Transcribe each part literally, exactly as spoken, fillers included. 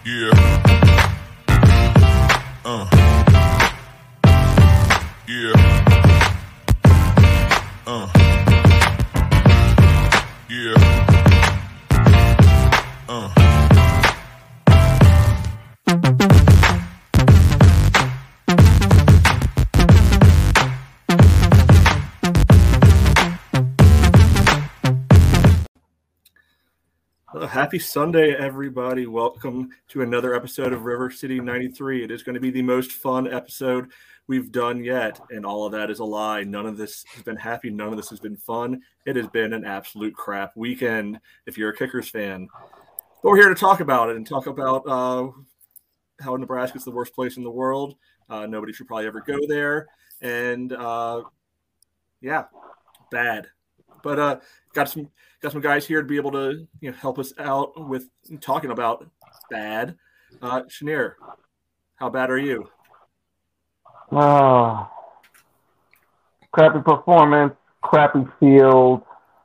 Yeah. Uh. Yeah. Uh. Yeah. Uh. Well, happy Sunday, everybody. Welcome to another episode of River City ninety-three. It is going to be the most fun episode we've done yet, and all of that is a lie. None of this has been happy. None of this has been fun. It has been an absolute crap weekend if you're a Kickers fan. But we're here to talk about it and talk about uh, how Nebraska is the worst place in the world. Uh, nobody should probably ever go there. And, uh, yeah, bad. But uh, got some got some guys here to be able to you know help us out with talking about bad. Uh, Shanir, how bad are you? Oh, crappy performance, crappy field.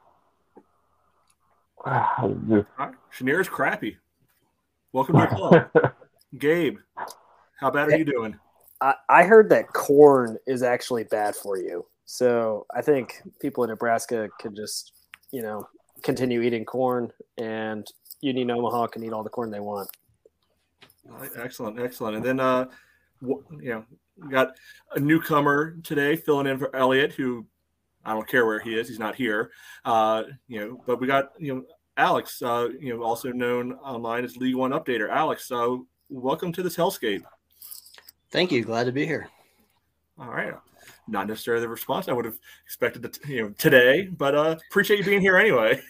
Ah, just... Right. Shanir is crappy. Welcome to the club. Gabe, how bad are you doing? I, I heard that corn is actually bad for you. So I think people in Nebraska could just, you know, continue eating corn, and Union Omaha can eat all the corn they want. Excellent, excellent. And then, uh, you know, we got a newcomer today filling in for Elliot, who I don't care where he is. He's not here. Uh, you know, but we got, you know, Alex, uh, you know, also known online as League One Updater. Alex, uh, welcome to this hellscape. Thank you. Glad to be here. All right. Not necessarily the response I would have expected to, you know, today, but uh, appreciate you being here anyway.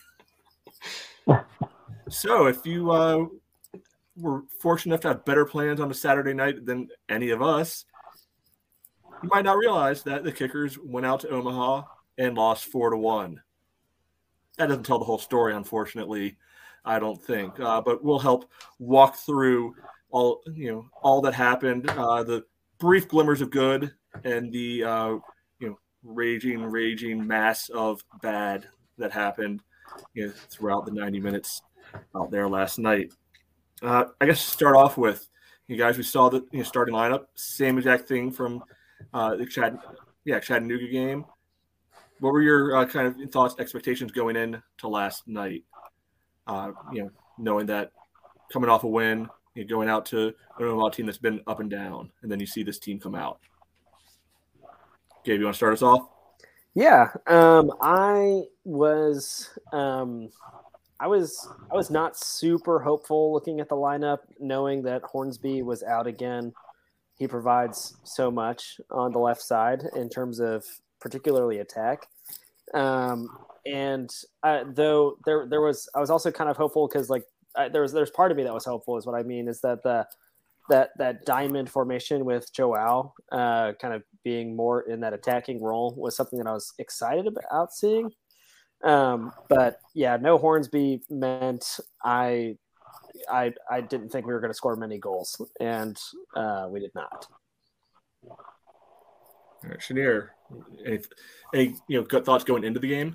So if you uh, were fortunate enough to have better plans on a Saturday night than any of us, you might not realize that the Kickers went out to Omaha and lost four to one. That doesn't tell the whole story, unfortunately, I don't think. Uh, but we'll help walk through all you know all that happened, uh, the brief glimmers of good, and the uh, you know raging, raging mass of bad that happened you know, throughout the ninety minutes out there last night. Uh, I guess to start off with, you guys, we saw the you know, starting lineup, same exact thing from uh, the Chad, yeah, Chattanooga game. What were your uh, kind of thoughts, expectations going in to last night? Uh, you know, knowing that coming off a win, you know, going out to an Omaha team that's been up and down, and then you see this team come out. Gabe, you want to start us off? Yeah, um, I was, um, I was, I was not super hopeful looking at the lineup, knowing that Hornsby was out again. He provides so much on the left side in terms of particularly attack. Um, and uh, though there, there was, I was also kind of hopeful because like I, there was, there's part of me that was hopeful is what I mean is that the, that, that diamond formation with Joao uh, kind of being more in that attacking role was something that I was excited about seeing. Um, but yeah, no Hornsby meant I, I, I didn't think we were going to score many goals, and uh, we did not. All right, Shanir, any, any you know gut thoughts going into the game?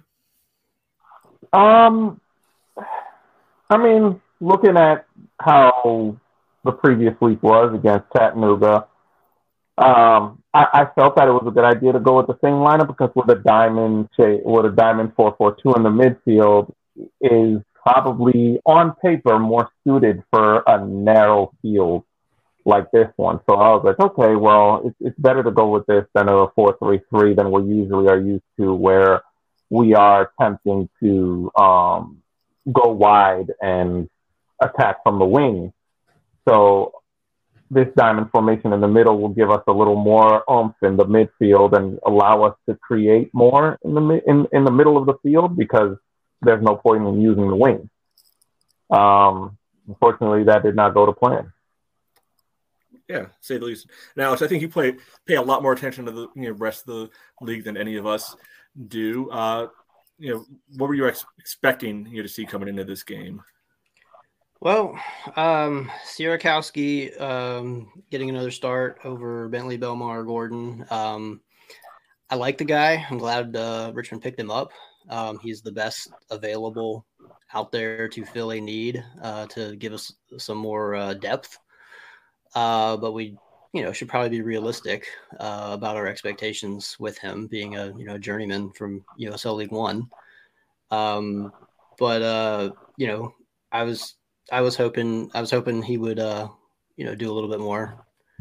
Um, I mean, looking at how the previous week was against Chattanooga, um, I, I felt that it was a good idea to go with the same lineup because with a diamond shape, with a diamond four four two in the midfield is probably on paper more suited for a narrow field like this one. So I was like, okay, well, it's, it's better to go with this than a four three three than we usually are used to, where we are attempting to um, go wide and attack from the wing. So this diamond formation in the middle will give us a little more oomph in the midfield and allow us to create more in the in, in the middle of the field because there's no point in using the wing. Um, unfortunately, that did not go to plan. Yeah, say the least. Now, Alex, I think you play pay a lot more attention to the you know, rest of the league than any of us do. Uh, you know, what were you ex- expecting you know, to see coming into this game? Well, um, Sierakowski um, getting another start over Bentley Belmar Gordon. Um, I like the guy. I'm glad uh, Richmond picked him up. Um, he's the best available out there to fill a need uh, to give us some more uh, depth. Uh, but we, you know, should probably be realistic uh, about our expectations with him being a, you know, journeyman from U S L League One. Um, but, uh, you know, I was, I was hoping, I was hoping he would, uh, you know, do a little bit more.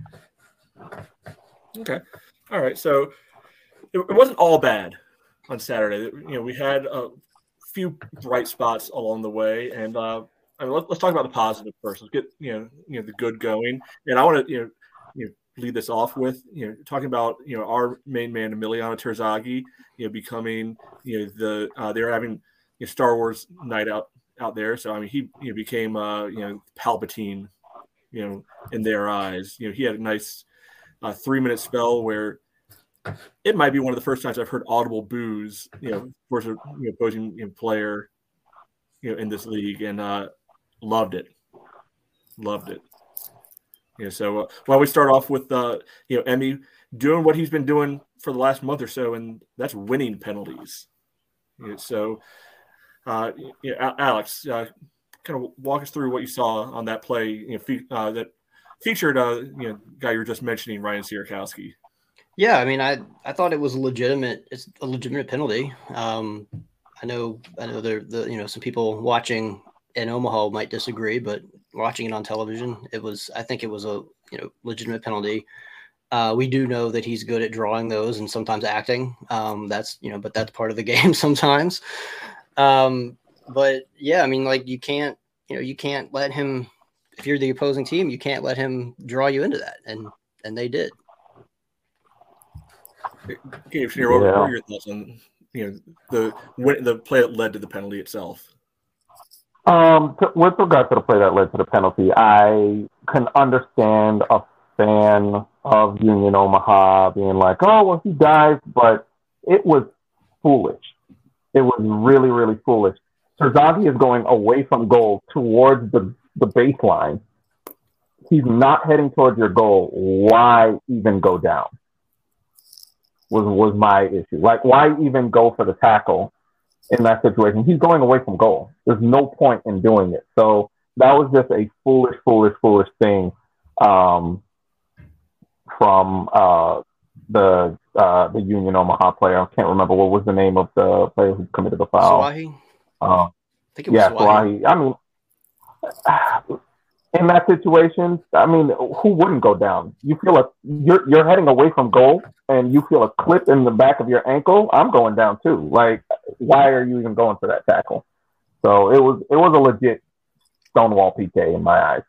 Okay. All right. So it, it wasn't all bad on Saturday. You know, we had a few bright spots along the way, and uh, I mean, let, let's talk about the positive first. Let's get you know, you know, the good going. And I want to you know, you know, lead this off with you know, talking about you know our main man Emiliano Terzaghi, you know, becoming you know the uh, they're having you know, Star Wars night out out there. So I mean, he you know, became uh, you know Palpatine, you know, in their eyes. You know, he had a nice uh, three minute spell where it might be one of the first times I've heard audible boos, you know, towards a you know, opposing you know, player, you know, in this league, and uh, loved it, loved it. You know, so uh, while we start off with uh, you know, Emmy doing what he's been doing for the last month or so, and that's winning penalties. You know, so, uh, you know, Alex, uh, kind of walk us through what you saw on that play, you know, fe- uh, that featured, uh, you know, guy you were just mentioning, Ryan Sierakowski. Yeah, I mean, I, I thought it was a legitimate. It's a legitimate penalty. Um, I know, I know there, the you know, some people watching in Omaha might disagree, but watching it on television, it was. I think it was a you know legitimate penalty. Uh, we do know that he's good at drawing those and sometimes acting. Um, that's you know, but that's part of the game sometimes. Um, but yeah, I mean, like you can't, you know, you can't let him. If you're the opposing team, you can't let him draw you into that, and and they did. Gabe, Schneer, what, what are your thoughts on you know the the play that led to the penalty itself? Um, to, with regard to the play that led to the penalty, I can understand a fan of Union Omaha being like, "Oh, well, he dived," but it was foolish. It was really, really foolish. Terzaghi is going away from goal towards the the baseline. He's not heading towards your goal. Why even go down? Was was my issue. Like, why even go for the tackle in that situation? He's going away from goal. There's no point in doing it. So that was just a foolish, foolish, foolish thing um, from uh, the uh, the Union Omaha player. I can't remember what was the name of the player who committed the foul. Swahi? Um, I think it was yeah, Swahi. Swahi. I mean, in that situation, I mean, who wouldn't go down? You feel a you're you're heading away from goal, and you feel a clip in the back of your ankle. I'm going down too. Like, why are you even going for that tackle? So it was it was a legit stonewall P K in my eyes.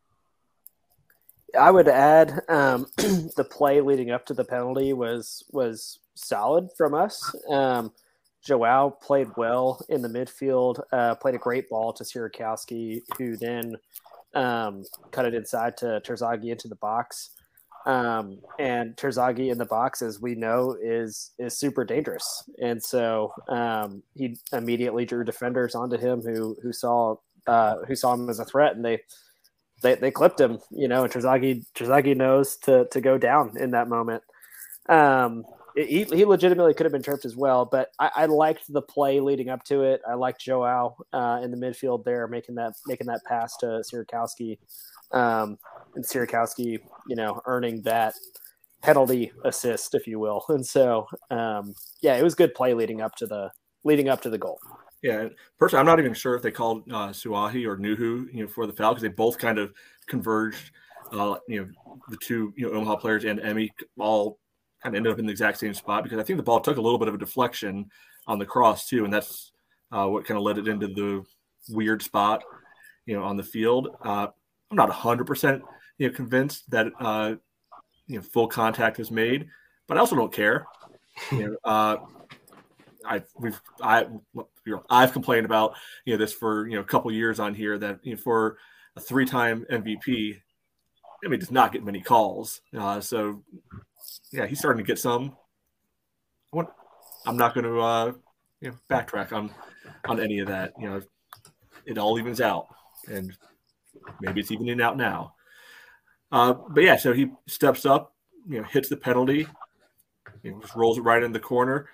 I would add um, the play leading up to the penalty was was solid from us. Um, Joao played well in the midfield, uh, played a great ball to Sierakowski, who then um, cut it inside to Terzaghi into the box. Um, and Terzaghi in the box, as we know, is is super dangerous. And so um, he immediately drew defenders onto him who who saw uh, who saw him as a threat, and they they, they clipped him. You know, and Terzaghi Terzaghi knows to to go down in that moment. Um, He, he legitimately could have been tripped as well, but I, I liked the play leading up to it. I liked Joao uh, in the midfield there, making that making that pass to Sierakowski, um, and Sierakowski, you know, earning that penalty assist, if you will. And so, um, yeah, it was good play leading up to the leading up to the goal. Yeah, personally, I'm not even sure if they called uh, Suahi or Nuhu, you know, for the foul because they both kind of converged. Uh, you know, the two you know Omaha players and Emmy all kind of ended up in the exact same spot because I think the ball took a little bit of a deflection on the cross too, and that's uh, what kind of led it into the weird spot, you know, on the field. Uh, I'm not one hundred percent you know convinced that uh, you know full contact was made, but I also don't care. You know, uh, I we've I you know I've complained about you know this for you know a couple years on here that you know, for a three-time M V P, I mean, does not get many calls. Uh, so. Yeah, he's starting to get some. I'm not going to, uh, you know, backtrack on on any of that. You know, it all evens out, and maybe it's evening out now. Uh, but yeah, so he steps up, you know, hits the penalty, you know, just rolls it right in the corner,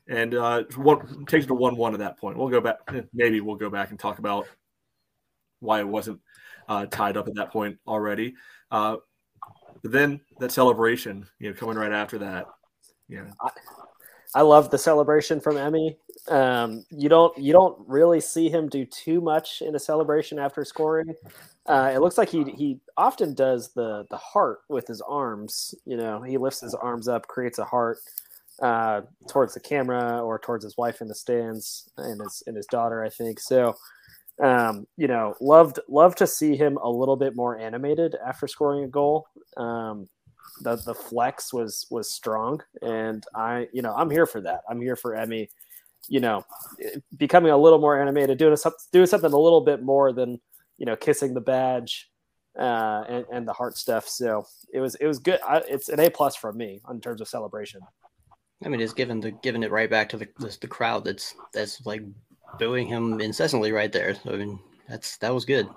and uh, one takes it to one one at that point. We'll go back. Maybe we'll go back and talk about why it wasn't uh, tied up at that point already. Uh, but then that celebration, you know, coming right after that, yeah. I, I love the celebration from Emmy. Um, you don't you don't really see him do too much in a celebration after scoring. Uh, it looks like he he often does the the heart with his arms. You know, he lifts his arms up, creates a heart uh, towards the camera or towards his wife in the stands and his and his daughter, I think. So, um, you know, loved loved to see him a little bit more animated after scoring a goal. Um, the the flex was was strong, and I you know I'm here for that. I'm here for Emmy. You know, becoming a little more animated, doing something doing something a little bit more than, you know, kissing the badge uh, and, and the heart stuff. So it was it was good. I, it's an A plus from me in terms of celebration. I mean, it's given the giving it right back to the the, the crowd that's that's like booing him incessantly right there. So I mean, that's that was good.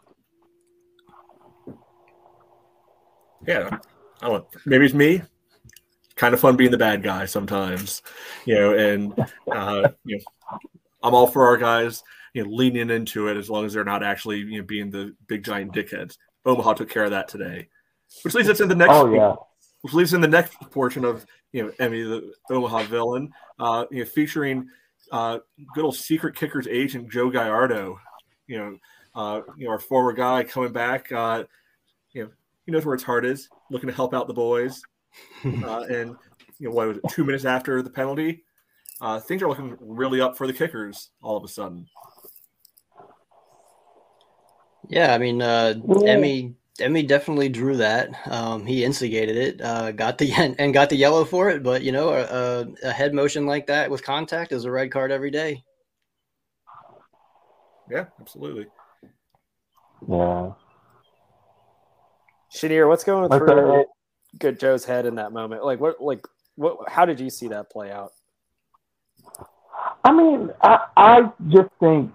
Yeah, I don't. Maybe it's me. Kind of fun being the bad guy sometimes, you know, and uh, you know, I'm all for our guys, you know, leaning into it as long as they're not actually, you know, being the big giant dickheads. Omaha took care of that today, which leads us in the next. Oh yeah. Which leads in the next portion of, you know, Emmy, the Omaha villain, uh, you know, featuring uh, good old secret kickers agent Joe Gallardo, you know, uh, you know, our former guy coming back, uh, you know, he knows where his heart is, looking to help out the boys. Uh, and you know, what was it? Two minutes after the penalty, uh, things are looking really up for the kickers all of a sudden. Yeah, I mean, uh, Emmy Emmy definitely drew that. Um, he instigated it, uh, got the and got the yellow for it. But you know, a, a head motion like that with contact is a red card every day. Yeah, absolutely. Yeah. Shanier, what's going That's through it. Good Joe's head in that moment? Like what? Like what? How did you see that play out? I mean, I, I just think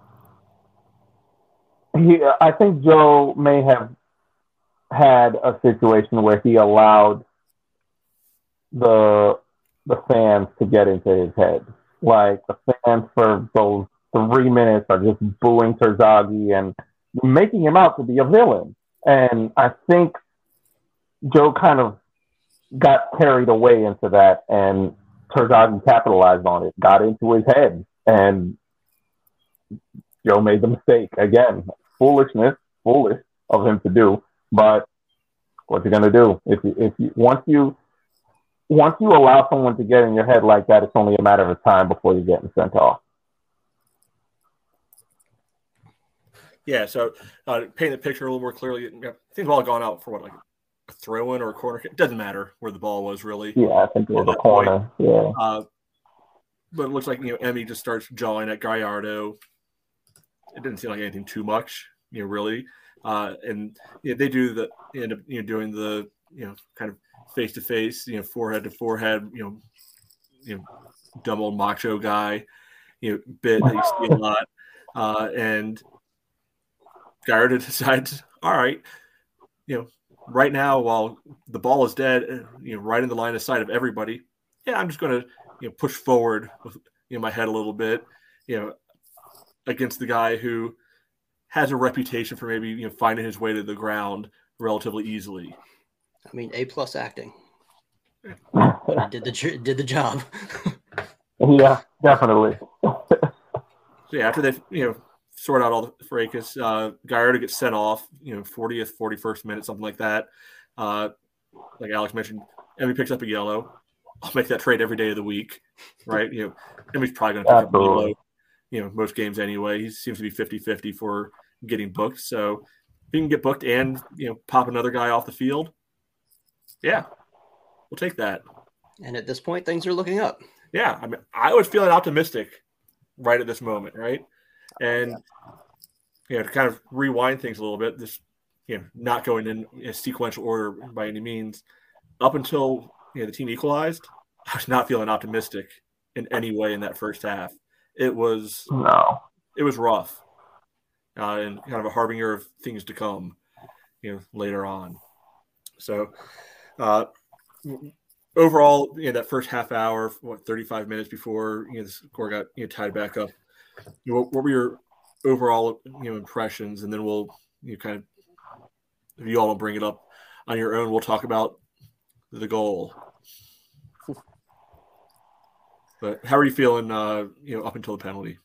he. I think Joe may have had a situation where he allowed the the fans to get into his head. Like the fans for those three minutes are just booing Terzaghi and making him out to be a villain. And I think Joe kind of got carried away into that, and Terzaghi capitalized on it, got into his head, and Joe made the mistake. Again, foolishness, foolish of him to do, but what you're gonna do if you, if you once you once you allow someone to get in your head like that, it's only a matter of time before you're getting sent off. Yeah, so uh, paint the picture a little more clearly. You know, things have all gone out for what, like a throw in or a corner kick. It doesn't matter where the ball was really. Yeah, I think it was a corner. Point. Yeah. Uh, but it looks like, you know, Emmy just starts jawing at Gallardo. It didn't seem like anything too much, you know, really. Uh, and you know, they do the end up, you know, doing the, you know, kind of face to face, you know, forehead to forehead, you know, you know, dumb old macho guy, you know, bit that you see a lot. Uh, and Gallardo decides, all right, you know, right now while the ball is dead, you know, right in the line of sight of everybody, yeah, I'm just going to, you know, push forward with, you know, my head a little bit, you know, against the guy who has a reputation for maybe, you know, finding his way to the ground relatively easily. I mean, A plus acting. He did the did the job. Yeah, definitely. So yeah, after they, you know, sort out all the fracas, uh, Gallardo gets sent off, you know, fortieth, forty-first minute, something like that. Uh, like Alex mentioned, Emmy picks up a yellow. I'll make that trade every day of the week, right? You know, Emmy's probably going to pick Absolutely. up a yellow, you know, most games anyway. He seems to be fifty-fifty for getting booked. So if he can get booked and, you know, pop another guy off the field, yeah, we'll take that. And at this point, things are looking up. Yeah, I mean, I was feeling optimistic right at this moment, right? And, you know, to kind of rewind things a little bit, this, you know, not going in a sequential order by any means, up until, you know, the team equalized, I was not feeling optimistic in any way in that first half. It was, no, it was rough, uh, and kind of a harbinger of things to come, you know, later on. So, uh, overall, you know, that first half hour, what thirty-five minutes before you know the score got you know tied back up, you know, what, what were your overall you know impressions? And then we'll you know, kind of, if you all don't bring it up on your own, we'll talk about the goal. But how are you feeling? Uh, you know, up until the penalty.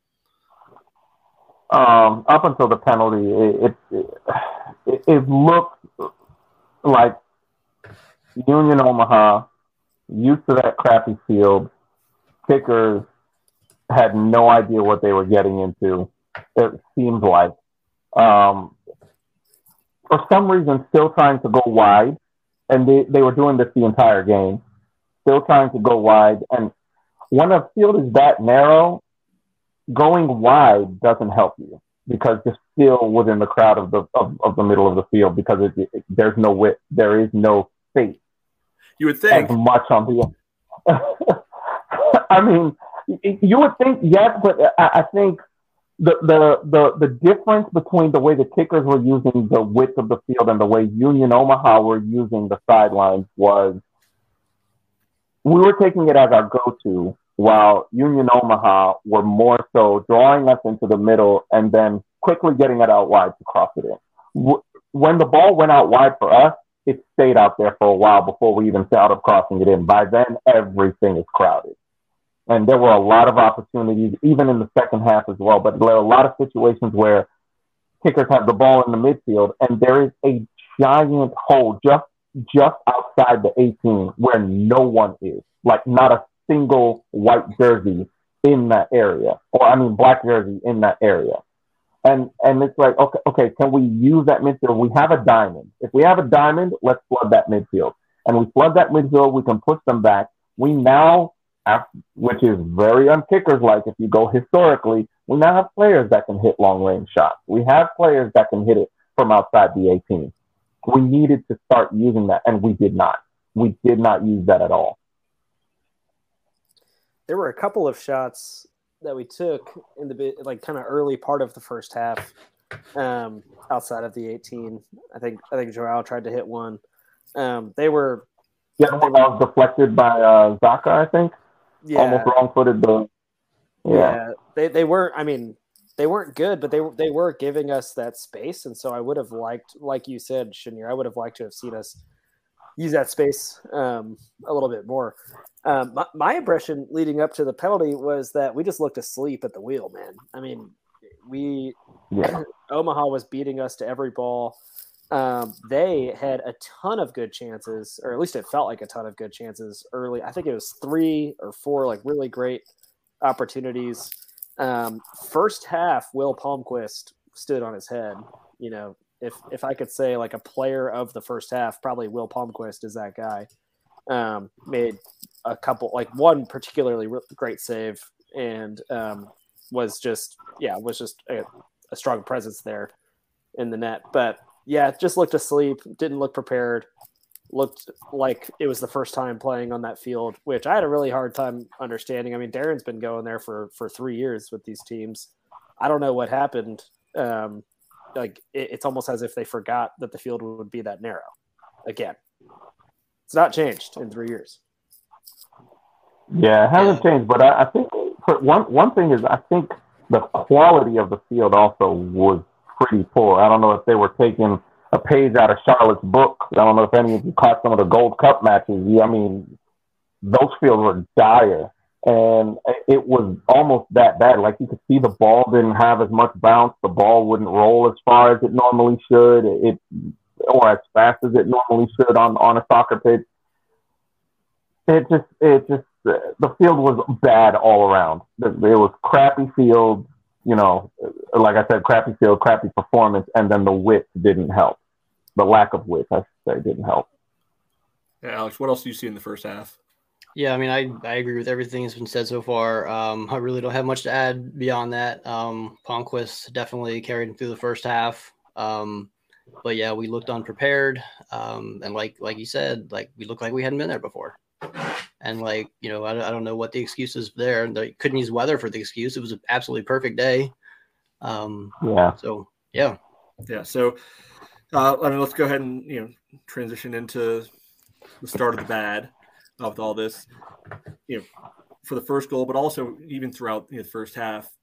Um, up until the penalty, it it, it, it looked like Union Omaha, used to that crappy field, kickers had no idea what they were getting into. It seems like, um, for some reason, still trying to go wide, and they, they were doing this the entire game, still trying to go wide. And when a field is that narrow, going wide doesn't help you because you're still within the crowd of the of, of the middle of the field because it, it, there's no width, there is no space. You would think as much on the. I mean, you would think yes, but I, I think the, the the the difference between the way the kickers were using the width of the field and the way Union Omaha were using the sidelines was we were taking it as our go-to, while Union Omaha were more so drawing us into the middle and then quickly getting it out wide to cross it in. When the ball went out wide for us, it stayed out there for a while before we even thought of crossing it in. By then, everything is crowded. And there were a lot of opportunities, even in the second half as well, but there were a lot of situations where kickers have the ball in the midfield, and there is a giant hole just just outside the eighteen where no one is, like not a single white jersey in that area, or I mean black jersey in that area. And and it's like, okay, okay, can we use that midfield? We have a diamond. If we have a diamond, let's flood that midfield. And we flood that midfield, we can push them back. We now have, which is very unkickers like if you go historically, we now have players that can hit long range shots. We have players that can hit it from outside the eighteen. We needed to start using that, and we did not. We did not use that at all. There were a couple of shots that we took in the like kind of early part of the first half, um, outside of the eighteen. I think I think Joao tried to hit one. Um, they were yeah, the one that was deflected by uh, Zaka, I think. Yeah, almost wrong-footed. The yeah. yeah, they they weren't. I mean, they weren't good, but they they were giving us that space, and so I would have liked, like you said, Shinir, I would have liked to have seen us use that space um, a little bit more. Um, my, my impression leading up to the penalty was that we just looked asleep at the wheel, man. I mean, we yeah. Omaha was beating us to every ball. Um, they had a ton of good chances, or at least it felt like a ton of good chances early. I think it was three or four, like really great opportunities. Um, first half, Will Palmquist stood on his head. You know, if if I could say like a player of the first half, probably Will Palmquist is that guy. Um, made a couple, like one particularly re- great save, and um, was just yeah, was just a, a strong presence there in the net. But yeah, just looked asleep, didn't look prepared, looked like it was the first time playing on that field, which I had a really hard time understanding. I mean, Darren's been going there for, for three years with these teams. I don't know what happened. Um, like it, it's almost as if they forgot that the field would be that narrow again. It's not changed in three years. Yeah, it hasn't changed, but I, I think one one thing is I think the quality of the field also was pretty poor. I don't know if they were taking a page out of Charlotte's book. I don't know if any of you caught some of the Gold Cup matches. I mean, those fields were dire, and it was almost that bad. Like you could see the ball didn't have as much bounce. The ball wouldn't roll as far as it normally should, it or as fast as it normally should on, on a soccer pitch. It just, it just, the field was bad all around. It was crappy field. You know, like I said, crappy field, crappy performance, and then the width didn't help. The lack of width, I should say, didn't help. Yeah, Alex, what else do you see in the first half? Yeah, I mean, I, I agree with everything that's been said so far. Um, I really don't have much to add beyond that. Um, Palmquist definitely carried him through the first half. Um, but yeah, we looked unprepared. Um, and like like you said, like we looked like we hadn't been there before. And like, you know, I, I don't know what the excuse is there. They couldn't use weather for the excuse. It was an absolutely perfect day. Um, yeah. So, yeah. Yeah. So, uh, I mean, let's go ahead and, you know, transition into the start of the bad. with all this, you know, for the first goal, but also even throughout you know, the first half,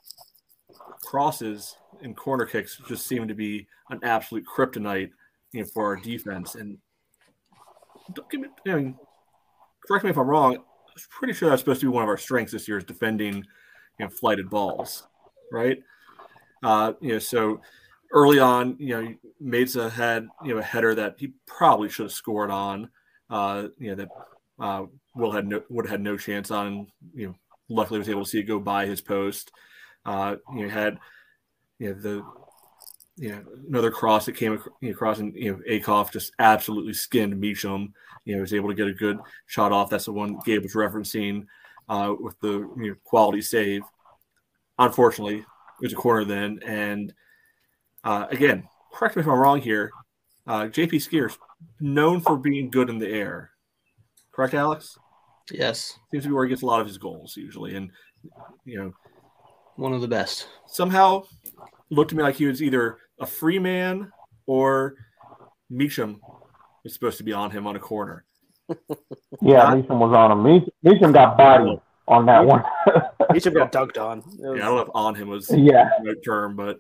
crosses and corner kicks just seem to be an absolute kryptonite, you know, for our defense. And don't give me, I mean, correct me if I'm wrong. I'm pretty sure that's supposed to be one of our strengths this year is defending, you know, flighted balls, right? Uh, you know, so early on, you know, Mesa had you know a header that he probably should have scored on. Uh, you know that uh, Will had no, would have had no chance on. You know, luckily was able to see it go by his post. Uh, you know, had you know the you know another cross that came across, and you know Akoff just absolutely skinned Meacham. You know, was able to get a good shot off. That's the one Gabe was referencing uh, with the you know, quality save. Unfortunately, it was a corner then, and uh, again, correct me if I'm wrong here. Uh, J P Skier's known for being good in the air. Correct, Alex? Yes. Seems to be where he gets a lot of his goals usually, and you know. One of the best. Somehow looked to me like he was either a free man or Meacham was supposed to be on him on a corner. Yeah, Not, Meacham was on him. Meacham, Meacham got bodied on that one. Meacham got dunked on. Was... Yeah, I don't know if on him was yeah. the right term, but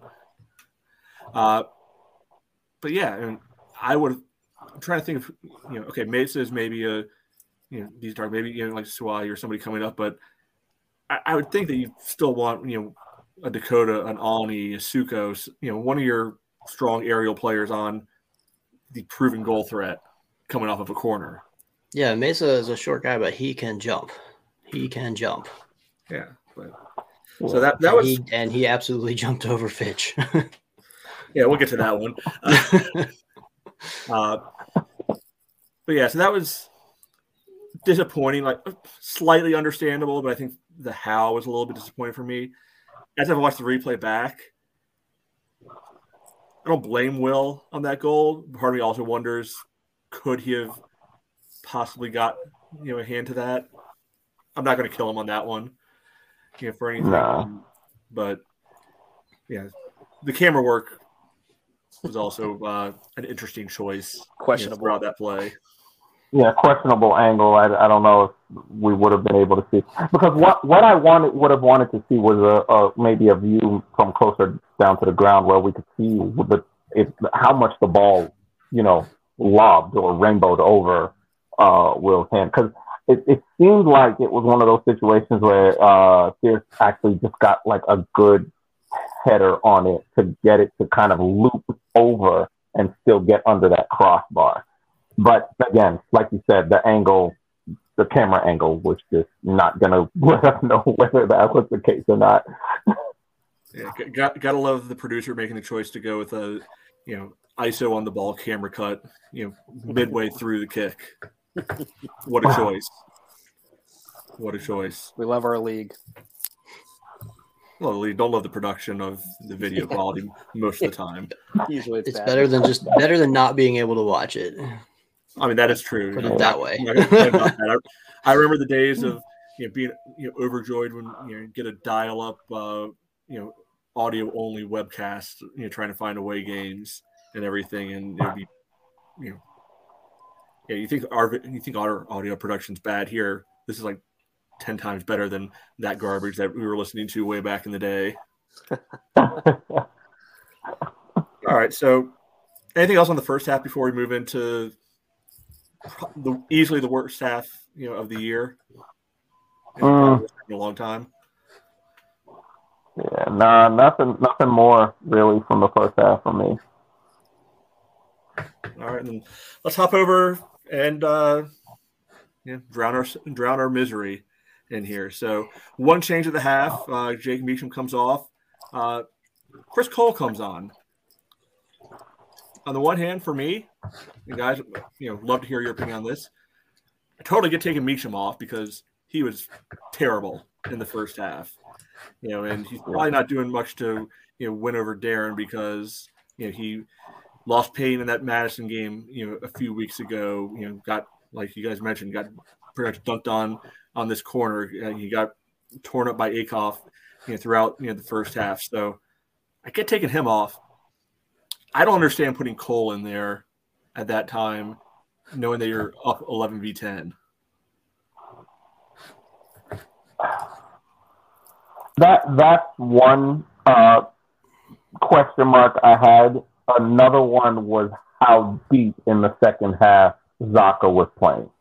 uh, but yeah, I mean, I would. I'm trying to think of you know, okay, Mesa is maybe a you know these are maybe you know like Suwai or somebody coming up, but. I would think that you still want, you know, a Dakota, an Alni, a Suko, you know, one of your strong aerial players on the proven goal threat coming off of a corner. Yeah, Mesa is a short guy, but he can jump. He can jump. Yeah. But, so that, that and was he, – and he absolutely jumped over Fitch. Yeah, we'll get to that one. Uh, uh, but, yeah, so that was disappointing, like slightly understandable, but I think the how was a little bit disappointing for me. As I've watched the replay back, I don't blame Will on that goal. Part of me also wonders, could he have possibly got you know a hand to that? I'm not going to kill him on that one, you know, for anything. Nah. But yeah, the camera work was also uh, an interesting choice. Questionable you know, throughout that play. Yeah, questionable angle. I, I don't know if we would have been able to see because what what I wanted would have wanted to see was a, a maybe a view from closer down to the ground where we could see the if, how much the ball you know lobbed or rainbowed over uh, Will's hand because it, it seemed like it was one of those situations where uh, Sears actually just got like a good header on it to get it to kind of loop over and still get under that crossbar. But again, like you said, the angle, the camera angle was just not going to let us know whether that was the case or not. Yeah, got got to love the producer making the choice to go with a, you know, I S O on the ball camera cut, you know, midway through the kick. What a choice! What a choice! We love our league. Well, we don't love the production of the video quality most of the time. Usually, it's, it's bad. better than just better than not being able to watch it. I mean, that is true. Put you it know, that I'm way. not gonna complain about that. I, I remember the days of you know being you know overjoyed when you know get a dial-up uh, you know audio only webcast, you know trying to find away games and everything, and it would be you know yeah you think our you think our audio production's bad here. This is like ten times better than that garbage that we were listening to way back in the day. All right, so anything else on the first half before we move into the easily the worst half, you know, of the year Mm. in a long time? Yeah, nah, nothing, nothing more really from the first half for me. All right, then let's hop over and uh, yeah, drown our drown our misery in here. So one change of the half, uh, Jake Meacham comes off. Uh, Chris Cole comes on. On the one hand, for me, you guys, you know, love to hear your opinion on this. I totally get taking Meacham off because he was terrible in the first half. You know, and he's probably not doing much to, you know, win over Darren because, you know, he lost pain in that Madison game, you know, a few weeks ago. You know, got, like you guys mentioned, got pretty much dunked on on this corner. And he got torn up by Akoff, you know, throughout, you know, the first half. So I get taking him off. I don't understand putting Cole in there at that time, knowing that you're up eleven v ten. that that's one uh, question mark I had. Another one was how deep in the second half Zaka was playing.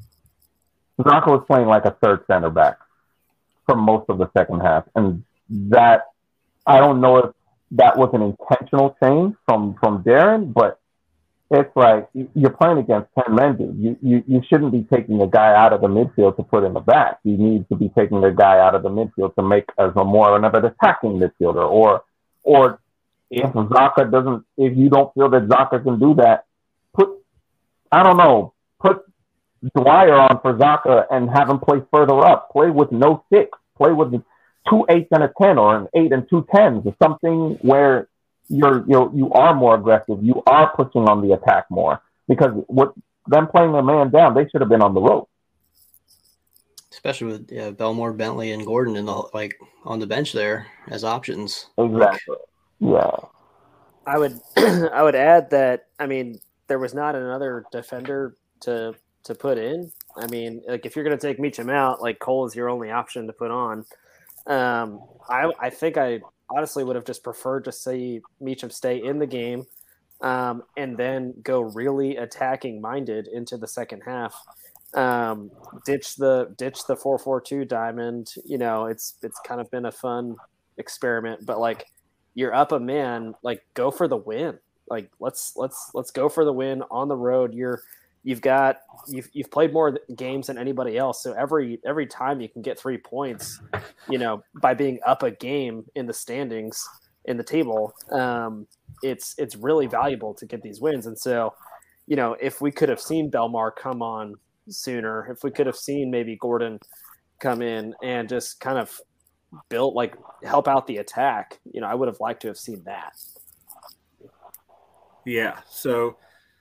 Zaka was playing like a third center back for most of the second half, and that I don't know if that was an intentional change from from Darren, but it's like you're playing against ten men, dude. You, you you shouldn't be taking a guy out of the midfield to put in the back. You need to be taking a guy out of the midfield to make as a more of an attacking midfielder, or or if Zaka doesn't, if you don't feel that Zaka can do that, put I don't know, put Dwyer on for Zaka and have him play further up. Play with no six. Play with two eights and a ten, or an eight and two tens, or something where you're you're you are more aggressive. You are pushing on the attack more, because with them playing a man down, they should have been on the road. Especially with yeah, Belmore, Bentley, and Gordon in the like on the bench there as options. Exactly. Yeah. I would I would add that I mean there was not another defender to to put in. I mean, like if you're going to take Meacham out, like Cole is your only option to put on. Um, I I think I honestly would have just preferred to see Meacham stay in the game, um, and then go really attacking minded into the second half. Um, ditch the ditch the four four two diamond. You know, it's it's kind of been a fun experiment, but like you're up a man, like go for the win. Like let's let's let's go for the win on the road. You're You've got you've you've played more games than anybody else, so every every time you can get three points, you know, by being up a game in the standings in the table, um, it's it's really valuable to get these wins. And so, you know, if we could have seen Belmar come on sooner, if we could have seen maybe Gordon come in and just kind of build like help out the attack, you know, I would have liked to have seen that. Yeah. So.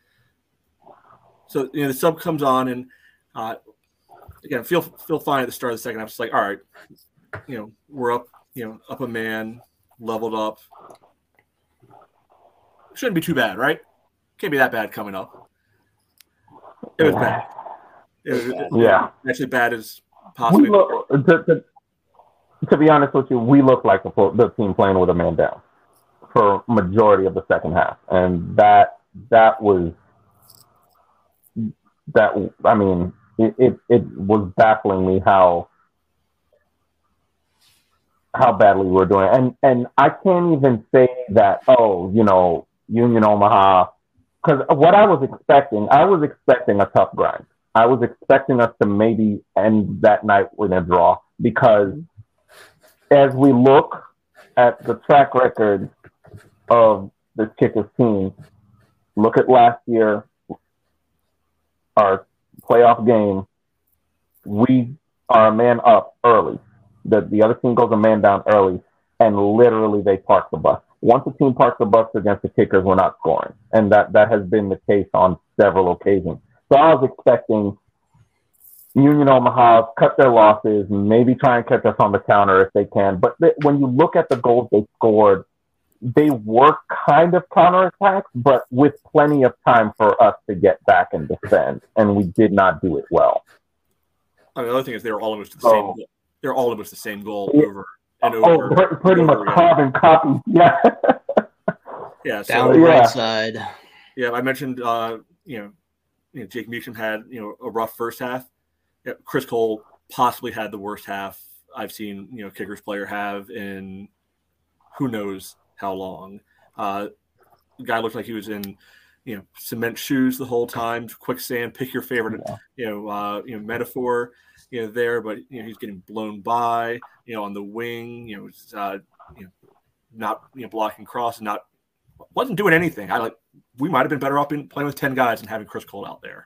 So, you know, the sub comes on, and uh, again, feel feel fine at the start of the second half. It's like, all right, you know, we're up, you know, up a man, leveled up. Shouldn't be too bad, right? Can't be that bad coming up. It was bad. It was, it, yeah. Actually bad as possibly. We look, to, to, to be honest with you, we look like the, the team playing with a man down for majority of the second half. And that that was... That I mean, it, it, it was baffling me how how badly we were doing, and and I can't even say that. Oh, you know, Union Omaha, because what I was expecting, I was expecting a tough grind. I was expecting us to maybe end that night with a draw, because as we look at the track record of the Kickers team, look at last year. Our playoff game, we are a man up early. The the other team goes a man down early, and literally they park the bus. Once a team parks the bus against the Kickers, we're not scoring. And that, that has been the case on several occasions. So I was expecting Union Omaha cut their losses, maybe try and catch us on the counter if they can. But they, when you look at the goals they scored, they were kind of counterattacks, but with plenty of time for us to get back and defend, and we did not do it well. I mean, the other thing is they were all almost the oh. same. Goal. They're all almost the same goal yeah. over and oh, over. Oh, pretty and much over carbon copy. Yeah. yeah. So, Down the yeah. right side. Yeah, I mentioned. Uh, you know, you know, Jake Meacham had you know a rough first half. Yeah, Chris Cole possibly had the worst half I've seen. You know, Kickers player have in who knows how long. Uh, the guy looked like he was in, you know, cement shoes the whole time. Quicksand, pick your favorite, yeah. you know, uh, you know, metaphor, you know, there. But you know, he's getting blown by, you know, on the wing. You know, uh, you know, not you know blocking cross, and not wasn't doing anything. I like. We might have been better off in playing with ten guys and having Chris Cole out there.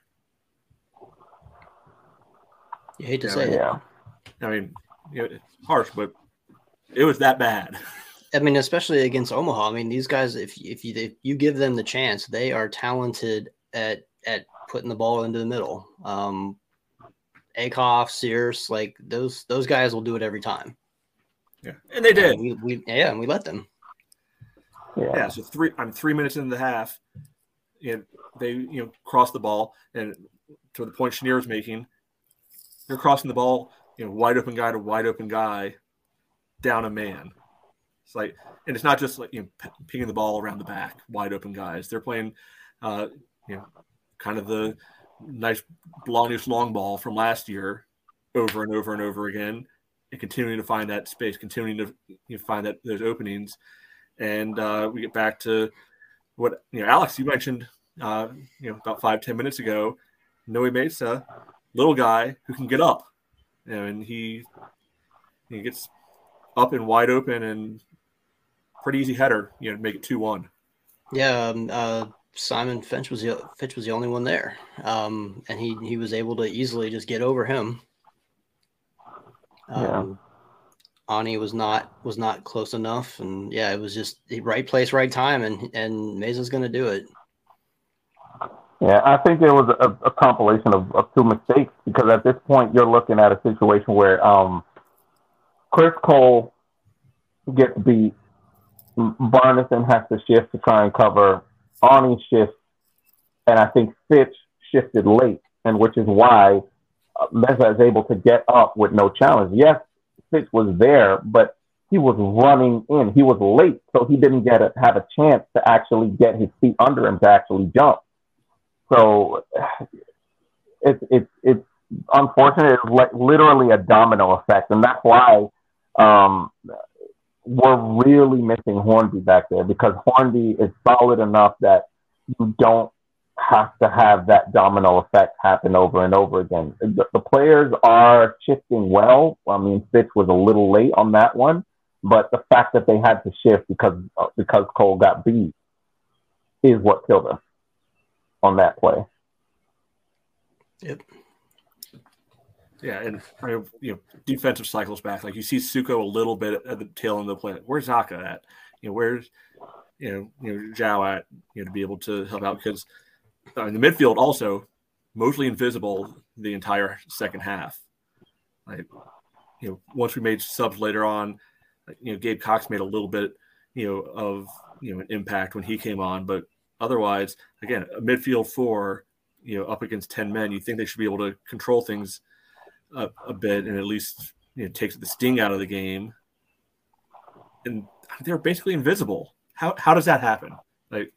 You hate to yeah, say yeah. it. I mean, you know, it's harsh, but it was that bad. I mean, especially against Omaha. I mean, these guys, if if you if you give them the chance, they are talented at at putting the ball into the middle. Um, Akoff, Sears, like those those guys will do it every time. Yeah, and they did. And we, we yeah, and we let them. Yeah. yeah. So three, I'm three minutes into the half. You know, they you know cross the ball, and to the point Chenier was making, they're crossing the ball. You know, wide open guy to wide open guy. down a man. It's like, and it's not just like, you know, p- pinging the ball around the back, wide open guys. They're playing, uh, you know, kind of the nice longish long ball from last year over and over and over again, and continuing to find that space, continuing to you know, find that those openings. And uh, we get back to what, you know, Alex, you mentioned, uh, you know, about five, ten minutes ago, Noe Mesa, little guy who can get up. You know, and he, he gets up and wide open and pretty easy header, you know, to make it two one. Yeah, um, uh, Simon Finch was the Finch was the only one there, um, and he he was able to easily just get over him. Um, Yeah. Ani was not was not close enough, and yeah, it was just the right place, right time, and and Mesa's going to do it. Yeah, I think it was a, a compilation of, of two mistakes, because at this point you're looking at a situation where um, Chris Cole gets beat, Barneson has to shift to try and cover, Ani shifts, and I think Fitch shifted late, and which is why uh, Mesa is able to get up with no challenge. Yes, Fitch was there, but he was running in. He was late, so he didn't get a, have a chance to actually get his feet under him to actually jump. So it's it's it's unfortunate. It's like literally a domino effect, and that's why um, we're really missing Hornby back there, because Hornby is solid enough that you don't have to have that domino effect happen over and over again. The, the players are shifting well. I mean, Fitch was a little late on that one, but the fact that they had to shift because because Cole got beat is what killed us on that play. Yep. Yeah, and I mean, you know, defensive cycles back. Like you see Suko a little bit at the tail end of the play. Where's Zaka at? You know, where's you know, you know, Zhao at? You know, to be able to help out, because uh, in the midfield also mostly invisible the entire second half. Like, you know, once we made subs later on, like, you know, Gabe Cox made a little bit, you know, of you know an impact when he came on, but otherwise, again, a midfield four, you know, up against ten men, you think they should be able to control things a, a bit, and at least you know takes the sting out of the game. And they're basically invisible. How how does that happen? Like,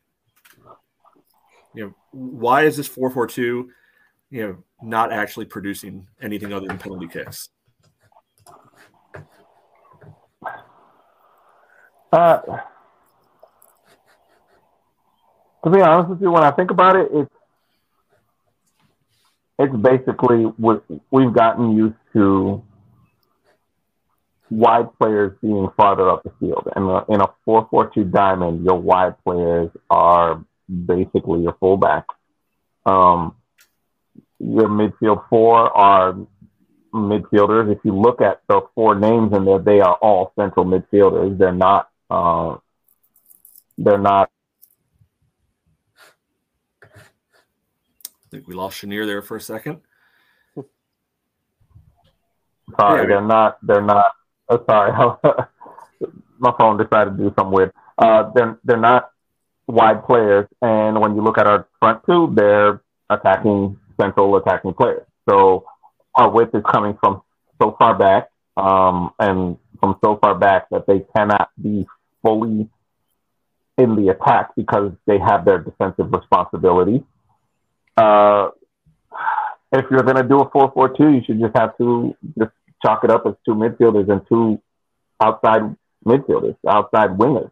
you know, why is this four four two, you know, not actually producing anything other than penalty kicks? Uh, to be honest with you, when I think about it, it's it's basically what we've gotten used to, wide players being farther up the field. And in a four four two diamond, your wide players are basically your fullbacks. Um, your midfield four are midfielders. If you look at the four names in there, they are all central midfielders. They're not. Uh, they're not. I think we lost Chenier there for a second. Sorry, Yeah, they're not. They're not. Oh, sorry, my phone decided to do something weird. Uh, they're they're not wide players, and when you look at our front two, they're attacking central attacking players. So our width is coming from so far back, um, and from so far back that they cannot be fully in the attack because they have their defensive responsibility. Uh, if you're going to do a four four two, you should just have to just chalk it up as two midfielders and two outside midfielders, outside wingers.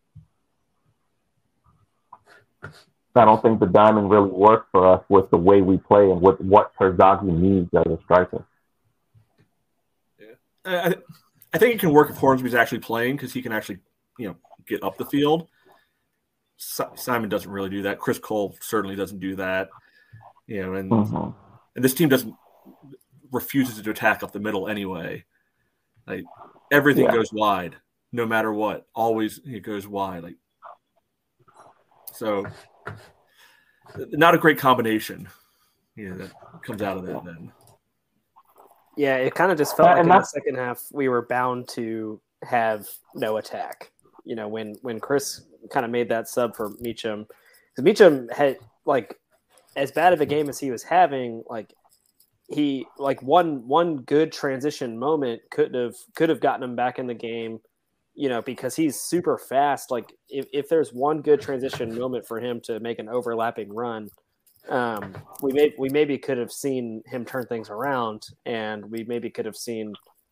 I don't think the diamond really works for us with the way we play and with what Terzaghi needs as a striker. Yeah, I, I think it can work if Hornsby's actually playing, because he can actually, you know, get up the field. Simon doesn't really do that. Chris Cole certainly doesn't do that. You know, and Mm-hmm. and this team doesn't refuses to attack up the middle anyway. Like everything Yeah. goes wide, no matter what. Always it goes wide. Like so, not a great combination. You know, that comes out of that then. Yeah, it kind of just felt Uh, like and in the that's- second half we were bound to have no attack. You know, when when Chris kind of made that sub for Meacham, because Meacham had like as bad of a game as he was having. Like he like one one good transition moment could have could have gotten him back in the game, you know, because he's super fast. Like if, if there's one good transition moment for him to make an overlapping run, um, we may we maybe could have seen him turn things around, and we maybe could have seen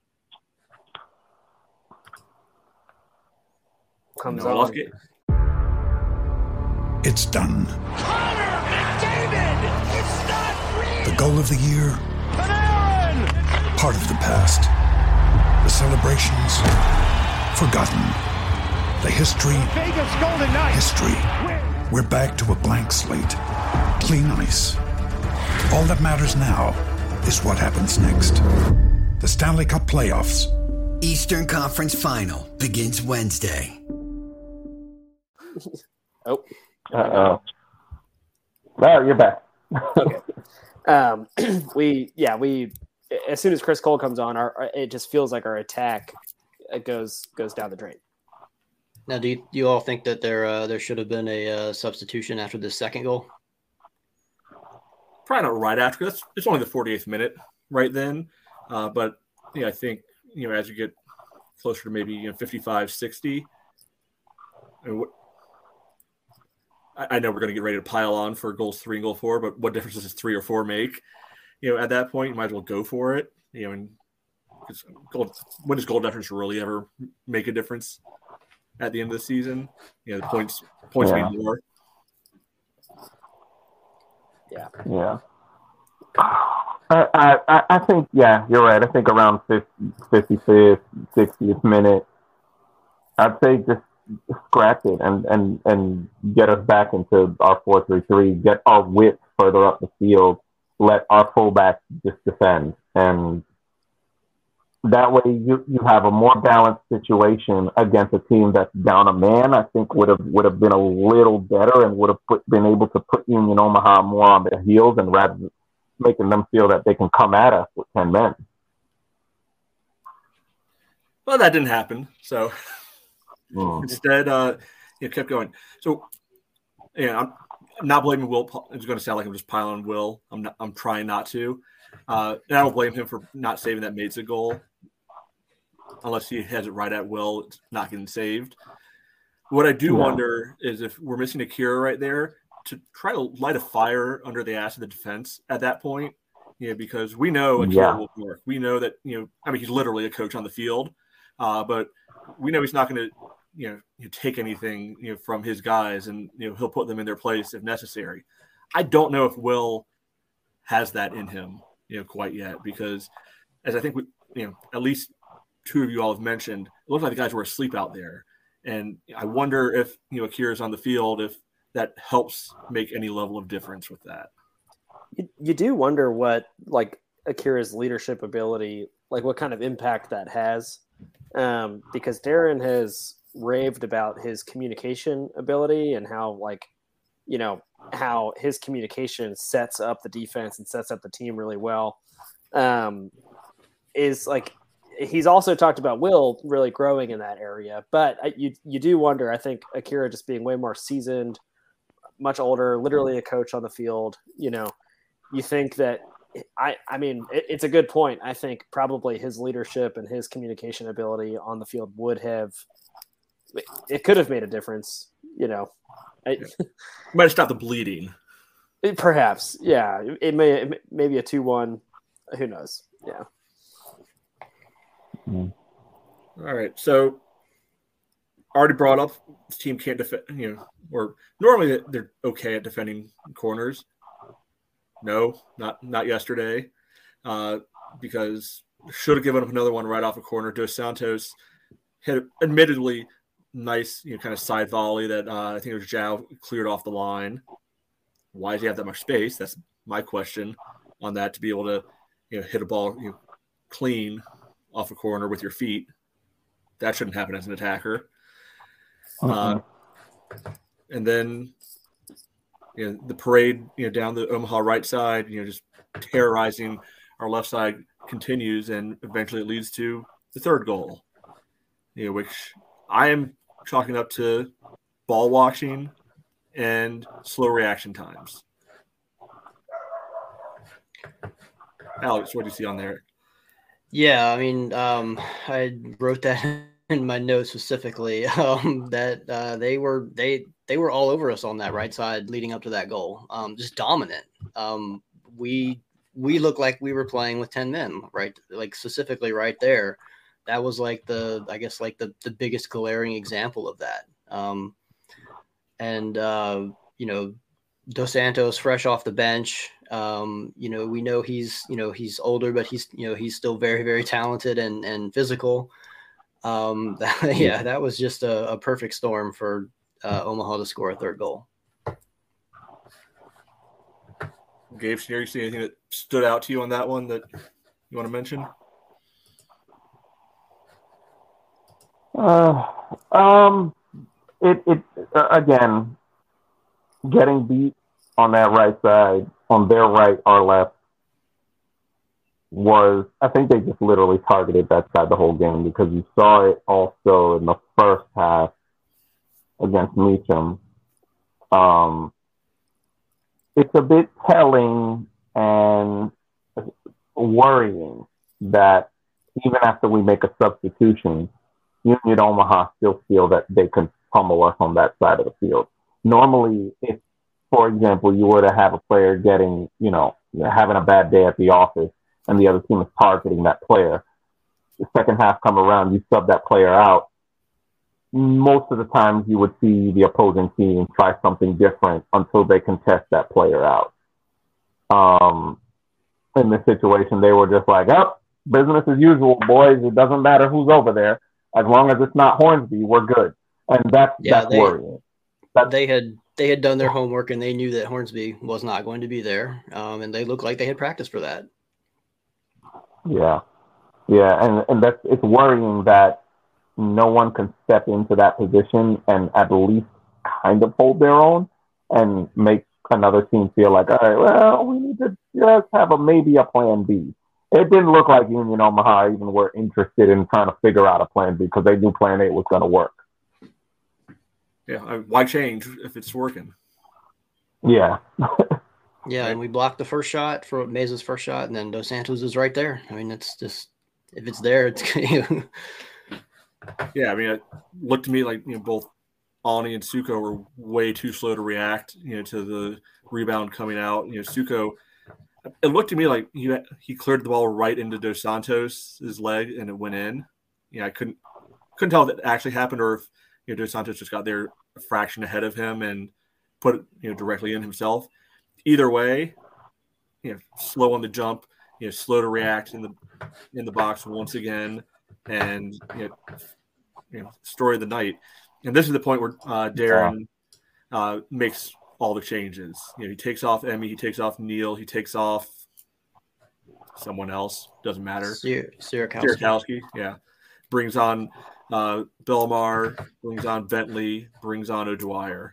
comes no, on. It's done. Connor McDavid! It's not real! The goal of the year. Panarin! Part of the past. The celebrations. Forgotten. The history. Vegas Golden Knights! History. We're back to a blank slate. Clean ice. All that matters now is what happens next. The Stanley Cup Playoffs. Eastern Conference Final begins Wednesday. Oh. Uh-oh. Well, you're back. Okay. Um, we, yeah, we, as soon as Chris Cole comes on, our, our it just feels like our attack it goes goes down the drain. Now, do you, do you all think that there uh, there should have been a uh, substitution after the second goal? Probably not right after. That's it's only the forty-eighth minute right then. Uh, but yeah, I think you know as you get closer to maybe you know fifty-five, sixty. And what, I, I know we're going to get ready to pile on for goals three and goal four, but what difference does three or four make? You know, at that point, you might as well go for it. You know, and goal, when does goal difference really ever make a difference at the end of the season? You know, the points points Yeah. mean more. Yeah. Yeah. I, I, I think, yeah, you're right. I think around fifty-fifth, sixtieth minute, I'd say just scratch it and, and, and get us back into our four three three, get our width further up the field, let our fullbacks just defend. And that way you, you have a more balanced situation against a team that's down a man. I think would have would have been a little better and would have put, been able to put Union Omaha more on their heels and rather than making them feel that they can come at us with ten men. Well, that didn't happen. So Mm. instead, uh, it kept going. So, yeah, I'm, I'm not blaming Will. It's going to sound like I'm just piling on Will. I'm not. I'm trying not to. Uh, and I don't blame him for not saving that Mesa goal, unless he has it right at Will. It's not getting saved. What I do Yeah. wonder is if we're missing Akira right there to try to light a fire under the ass of the defense at that point. You know, because we know Akira Yeah. will work. We know that, you know, I mean, he's literally a coach on the field, uh, but we know he's not going to, you know, you take anything, you know, from his guys, and, you know, he'll put them in their place if necessary. I don't know if Will has that in him, you know, quite yet, because as I think we, you know, at least two of you all have mentioned, it looks like the guys were asleep out there. And I wonder if, you know, Akira's on the field, if that helps make any level of difference with that. You, you do wonder what like Akira's leadership ability, like what kind of impact that has, um, because Darren has raved about his communication ability and how like, you know, how his communication sets up the defense and sets up the team really well. Um, is like he's also talked about Will really growing in that area, but I, you you do wonder. I think Akira just being way more seasoned, much older, literally a coach on the field. You know, you think that I I mean it, it's a good point. I think probably his leadership and his communication ability on the field would have it could have made a difference. You know, I, Might have stopped the bleeding. it, perhaps yeah. It, it may it may- maybe a two one. Who knows? Yeah. Mm. All right. So already brought up this team can't defend, you know, or normally they're okay at defending corners. No, not not yesterday, uh, because should have given up another one right off a corner. Dos Santos hit admittedly nice, you know, kind of side volley that uh, I think it was Zhao cleared off the line. Why does he have that much space? That's my question on that, to be able to, you know, hit a ball, you know, clean off a corner with your feet. That shouldn't happen as an attacker. Uh, and then, you know, the parade, you know, down the Omaha right side, you know, just terrorizing our left side continues, and eventually it leads to the third goal, you know, which I am chalking up to ball watching and slow reaction times. Alex, what do you see on there? Yeah, I mean, um, I wrote that in my notes specifically um, that uh, they were they they were all over us on that right side leading up to that goal, um, just dominant. Um, we we looked like we were playing with ten men, right? Like specifically right there. That was like the I guess like the the biggest glaring example of that. Um, and uh, you know, Dos Santos fresh off the bench. Um, you know, we know he's, you know, he's older, but he's, you know, he's still very, very talented and, and physical. Um, that, yeah, that was just a, a perfect storm for uh, Omaha to score a third goal. Gabe, Sneer, you see anything that stood out to you on that one that you want to mention? Uh, um, it, it uh, again, getting beat on that right side, on their right or left, was, I think they just literally targeted that side the whole game, because you saw it also in the first half against Meacham. Um, it's a bit telling and worrying that even after we make a substitution, Union Omaha still feel that they can pummel us on that side of the field. Normally, if, for example, you were to have a player getting, you know, having a bad day at the office and the other team is targeting that player, the second half come around, you sub that player out. Most of the times you would see the opposing team try something different until they can test that player out. Um, in this situation, they were just like, oh, business as usual, boys. It doesn't matter who's over there. As long as it's not Hornsby, we're good. And that's, yeah, that's they, worrying. That's, they had they had done their homework and they knew that Hornsby was not going to be there. Um, and they looked like they had practiced for that. Yeah. Yeah, and, and that's it's worrying that no one can step into that position and at least kind of hold their own and make another team feel like, all right, well, we need to just have a maybe a plan B. It didn't look like Union Omaha even were interested in trying to figure out a plan B, because they knew plan A was going to work. Yeah, I, why change if it's working? Yeah. Yeah, Right. and we blocked the first shot for Mesa's first shot, and then Dos Santos is right there. I mean, it's just if it's there, it's Yeah, I mean, it looked to me like, you know, both Ani and Suko were way too slow to react, you know, to the rebound coming out. You know, Suko, it looked to me like he he cleared the ball right into Dos Santos' leg and it went in. Yeah, I couldn't couldn't tell if that actually happened or if, you know, Dos Santos just got there a fraction ahead of him and put it, you know, directly in himself. Either way, you know, slow on the jump, you know, slow to react in the in the box once again, and you know, you know, story of the night. And this is the point where uh, Darren uh, makes all the changes. You know, he takes off Emmy, he takes off Neil, he takes off someone else. Doesn't matter. Sierakowski. Sierakowski, yeah. Brings on uh, Belmar, brings on Bentley, brings on O'Dwyer.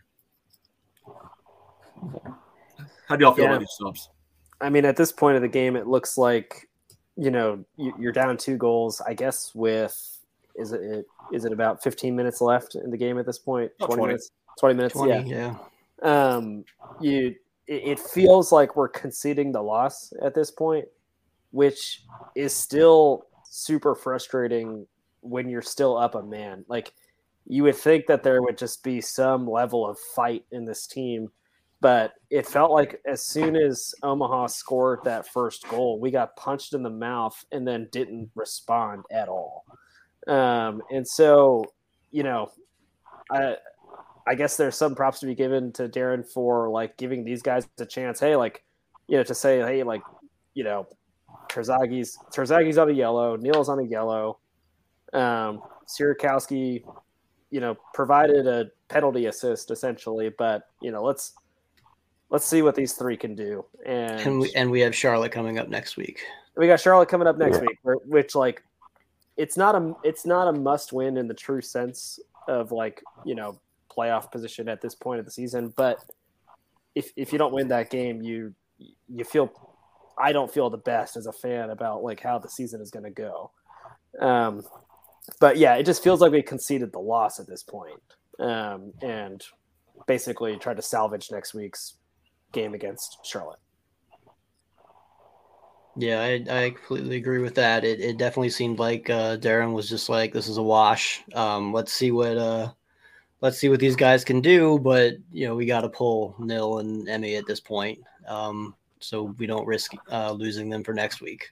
How do y'all feel Yeah. about these subs? I mean, at this point of the game, it looks like, you know, you- you're down two goals, I guess, with, is it is it about fifteen minutes left in the game at this point? Oh, twenty twenty. minutes? twenty minutes, twenty, yeah. yeah. Um, you, it, it feels like we're conceding the loss at this point, which is still super frustrating when you're still up a man. Like, you would think that there would just be some level of fight in this team, but it felt like as soon as Omaha scored that first goal, we got punched in the mouth and then didn't respond at all. Um, and so, you know, I I guess there's some props to be given to Darren for like giving these guys a chance. Hey, like, you know, to say, hey, like, you know, Terzagi's Terzagi's on a yellow, Neil's on a yellow. Um, Sierakowski, you know, provided a penalty assist essentially, but you know, let's let's see what these three can do. And, And we and we have Charlotte coming up next week. we got Charlotte coming up next Yeah. week, where- which like it's not a it's not a must win in the true sense of like, you know, playoff position at this point of the season, but if if you don't win that game, you you feel I don't feel the best as a fan about like how the season is going to go. Um, but yeah, it just feels like we conceded the loss at this point, um, and basically tried to salvage next week's game against Charlotte. Yeah, I, I completely agree with that. It it definitely seemed like uh, Darren was just like, this is a wash. Um, let's see what uh, let's see what these guys can do. But you know, we got to pull Nil and Emmy at this point, um, so we don't risk uh, losing them for next week.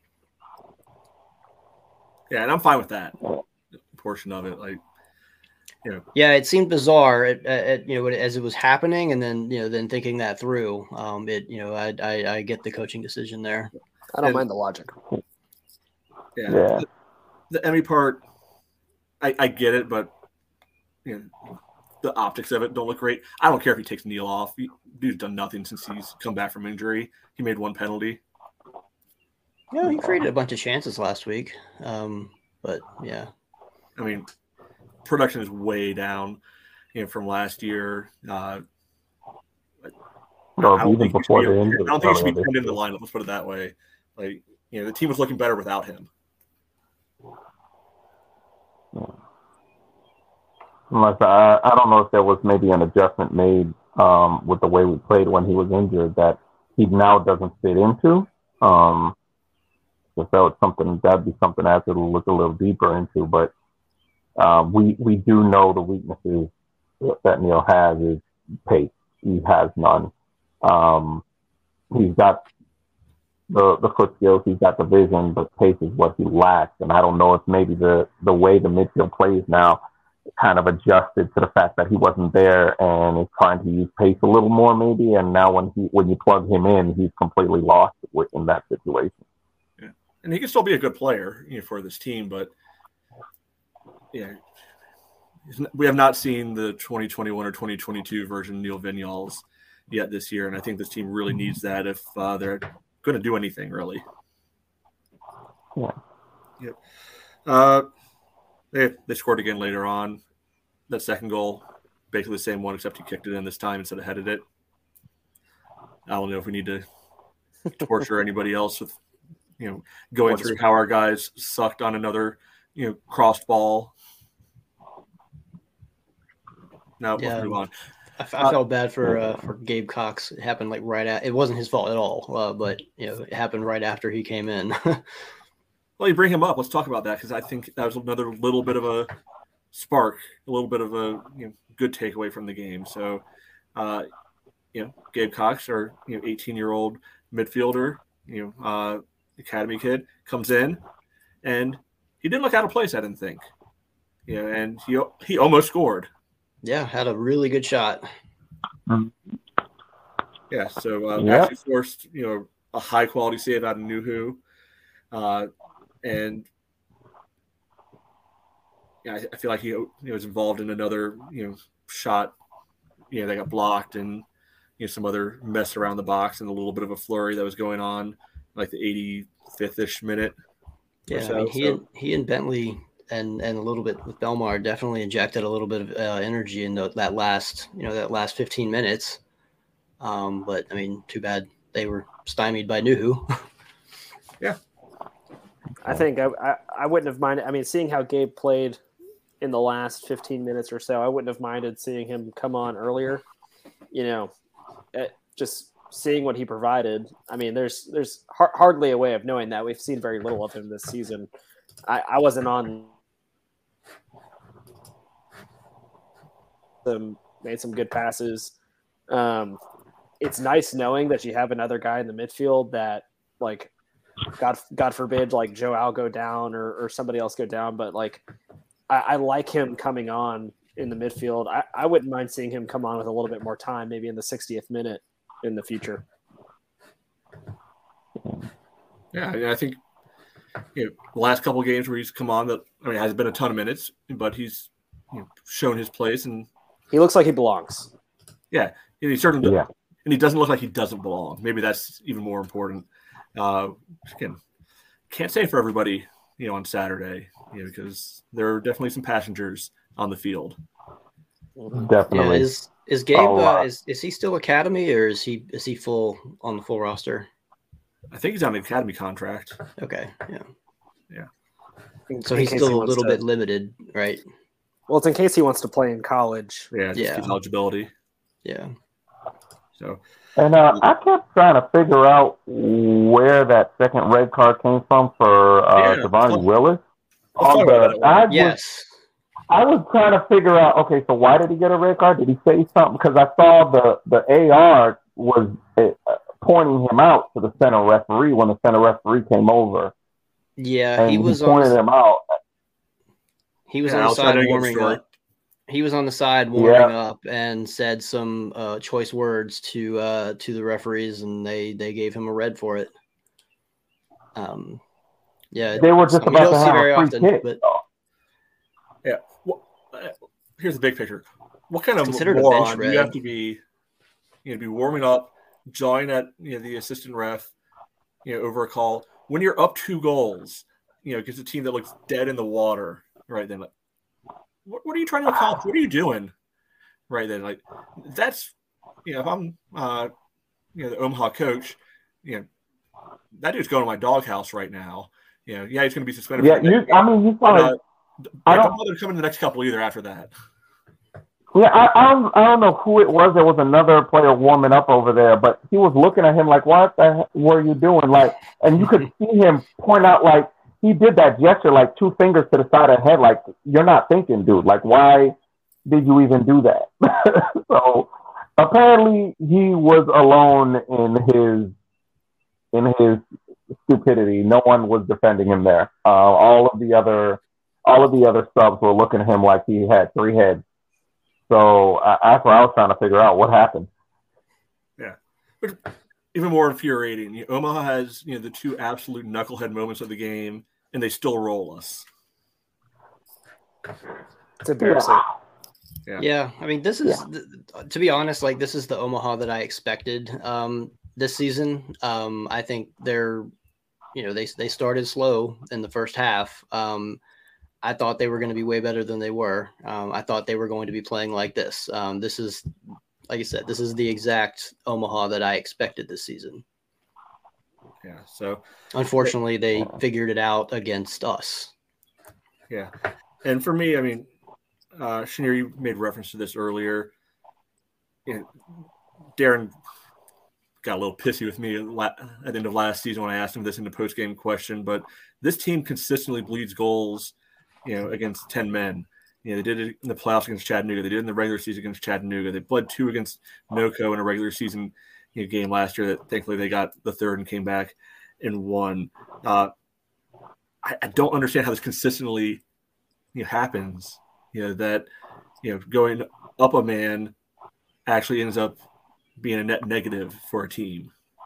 Yeah, and I'm fine with that portion of it. Like, you know, yeah, it seemed bizarre, at, at, you know, as it was happening, and then you know, then thinking that through. Um, it you know, I, I I get the coaching decision there. I don't And- mind the logic. Yeah, Yeah. The, the Emmy part, I, I get it, but you know, the optics of it don't look great. I don't care if he takes Neil off. He, dude's done nothing since he's come back from injury. He made one penalty. Yeah, he created a bunch of chances last week, um, but yeah, I mean, production is way down, you know, from last year. Uh, Well, I don't even think he should before be- the I injury. don't think he should be earlier turned into this the lineup. Let's put it that way. Like, you know, the team was looking better without him. year. Unless I, I don't know if there was maybe an adjustment made um, with the way we played when he was injured that he now doesn't fit into. Um, if that was something, that'd be something I have to look a little deeper into. But uh, we we do know the weaknesses that Neil has is pace. He has none. Um, he's got the the foot skills, he's got the vision, but pace is what he lacks. And I don't know if maybe the the way the midfield plays now kind of adjusted to the fact that he wasn't there and is trying to use pace a little more maybe. And now when he when you plug him in, he's completely lost in that situation. Yeah, and he can still be a good player, you know, for this team, but yeah, we have not seen the twenty twenty-one or twenty twenty-two version Neil Vignoles yet this year, and I think this team really needs that if uh, they're going to do anything, really. Yeah. Yep. Uh, they they scored again later on. That second goal, basically the same one, except he kicked it in this time instead of headed it. I don't know if we need to torture anybody else with, you know, going through how our guys sucked on another, you know, crossed ball. No, Yeah. let's move on. I, I felt bad for uh, for Gabe Cox. It happened like right at. It wasn't his fault at all, uh, but you know, it happened right after he came in. Well, you bring him up. Let's talk about that because I think that was another little bit of a spark, a little bit of a you know, good takeaway from the game. So, uh, you know, Gabe Cox, our you know eighteen-year-old midfielder, you know, uh, academy kid, comes in, and he didn't look out of place. I didn't think, you know, and he he almost scored. Yeah, had a really good shot. Yeah, so uh, Yep. actually forced you know a high quality save out of Nuhu, uh, and yeah, I, I feel like he, he was involved in another you know shot, you know, that got blocked, and you know some other mess around the box and a little bit of a flurry that was going on, like the eighty-fifth ish minute. or Yeah, so, I mean, he so- and he and Bentley and and a little bit with Belmar definitely injected a little bit of uh, energy in the, that last you know that last fifteen minutes. Um, but I mean, too bad they were stymied by Nuhu. I think I, I, I wouldn't have minded. I mean, seeing how Gabe played in the last fifteen minutes or so, I wouldn't have minded seeing him come on earlier. You know, eh, just seeing what he provided. I mean, there's there's har- hardly a way of knowing that. We've seen very little of him this season. I, I wasn't on. Them made some good passes. Um, it's nice knowing that you have another guy in the midfield that, like, God, God forbid, like Joe Al go down or, or somebody else go down, but like, I, I like him coming on in the midfield. I, I wouldn't mind seeing him come on with a little bit more time, maybe in the sixtieth minute in the future. Yeah, I, mean, I think you know the last couple of games where he's come on, that I mean, it hasn't been a ton of minutes, but he's you know, shown his place, and He looks like he belongs. yeah, and he certainly Yeah. and he doesn't look like he doesn't belong. Maybe that's even more important. Uh, again, can't say for everybody, you know, on Saturday, you know, because there are definitely some passengers on the field. Yeah, Definitely. is is Gabe Oh, uh, uh, is is he still academy or is he is he full on the full roster? I think he's on an academy contract. Okay, yeah. In- So in he's case still he a wants little to- bit limited, right? Well, it's in case he wants to play in college. Yeah, just Yeah. his eligibility. Yeah. So, And uh, I kept trying to figure out where that second red card came from for uh, Yeah, Devontae let's- Willis. let's On talk about the, that I one. was Yes. I was trying to figure out, okay, so why did he get a red card? Did he say something? Because I saw the, the A R was uh, pointing him out to the center referee when the center referee came over. Yeah, And he he, was on pointed the, him out. he was Yeah, on the outside side against warming Short. up. He was on the side warming Yeah. up and said some uh, choice words to uh, to the referees, and they they gave him a red for it. Um, yeah, They were just you about don't to see have very a free often, kick. but Yeah. Well, uh, here's the big picture. What kind of Considered a moron bench do you red. have to be? You know, be warming up, jawing at you know the assistant ref, you know, over a call when you're up two goals. You know, against a team that looks dead in the water. Right then, like, what, what are you trying to accomplish? What are you doing? Right then, like that's you know, if I'm uh, you know the Omaha coach, you know, that dude's going to my doghouse right now. You know, yeah, he's going to be suspended. Yeah, for the you. next I game, mean, you but, probably. uh, I yeah, don't- don't bother coming the next couple either after that. Yeah, I, I don't. I don't know who it was. There was another player warming up over there, but he was looking at him like, "What the heck were you doing?" Like, and you could see him point out like he did that gesture, like two fingers to the side of the head, like you're not thinking, dude. Like, why did you even do that? So apparently, he was alone in his in his stupidity. No one was defending him there. Uh, all of the other all of the other subs were looking at him like he had three heads. So uh, that's what I was trying to figure out what happened. Yeah, but even more infuriating. You know, Omaha has you know the two absolute knucklehead moments of the game, and they still roll us. It's embarrassing. Yeah. yeah, I mean, this is th- to be honest, like this is the Omaha that I expected um, this season. Um, I think they're, you know, they they started slow in the first half. Um, I thought they were going to be way better than they were. Um, I thought they were going to be playing like this. Um, this is, like I said, this is the exact Omaha that I expected this season. Yeah. So Unfortunately, they figured it out against us. yeah, and for me, I mean, uh, Shanir, you made reference to this earlier. You know, Darren got a little pissy with me at the end of last season when I asked him this in the post game question, but this team consistently bleeds goals. You know, against ten men. You know, they did it in the playoffs against Chattanooga. They did it in the regular season against Chattanooga. They bled two against NoCo in a regular season you know, game last year. That thankfully they got the third and came back and won. Uh, I, I don't understand how this consistently you know, happens. You know that you know going up a man actually ends up being a net negative for a team.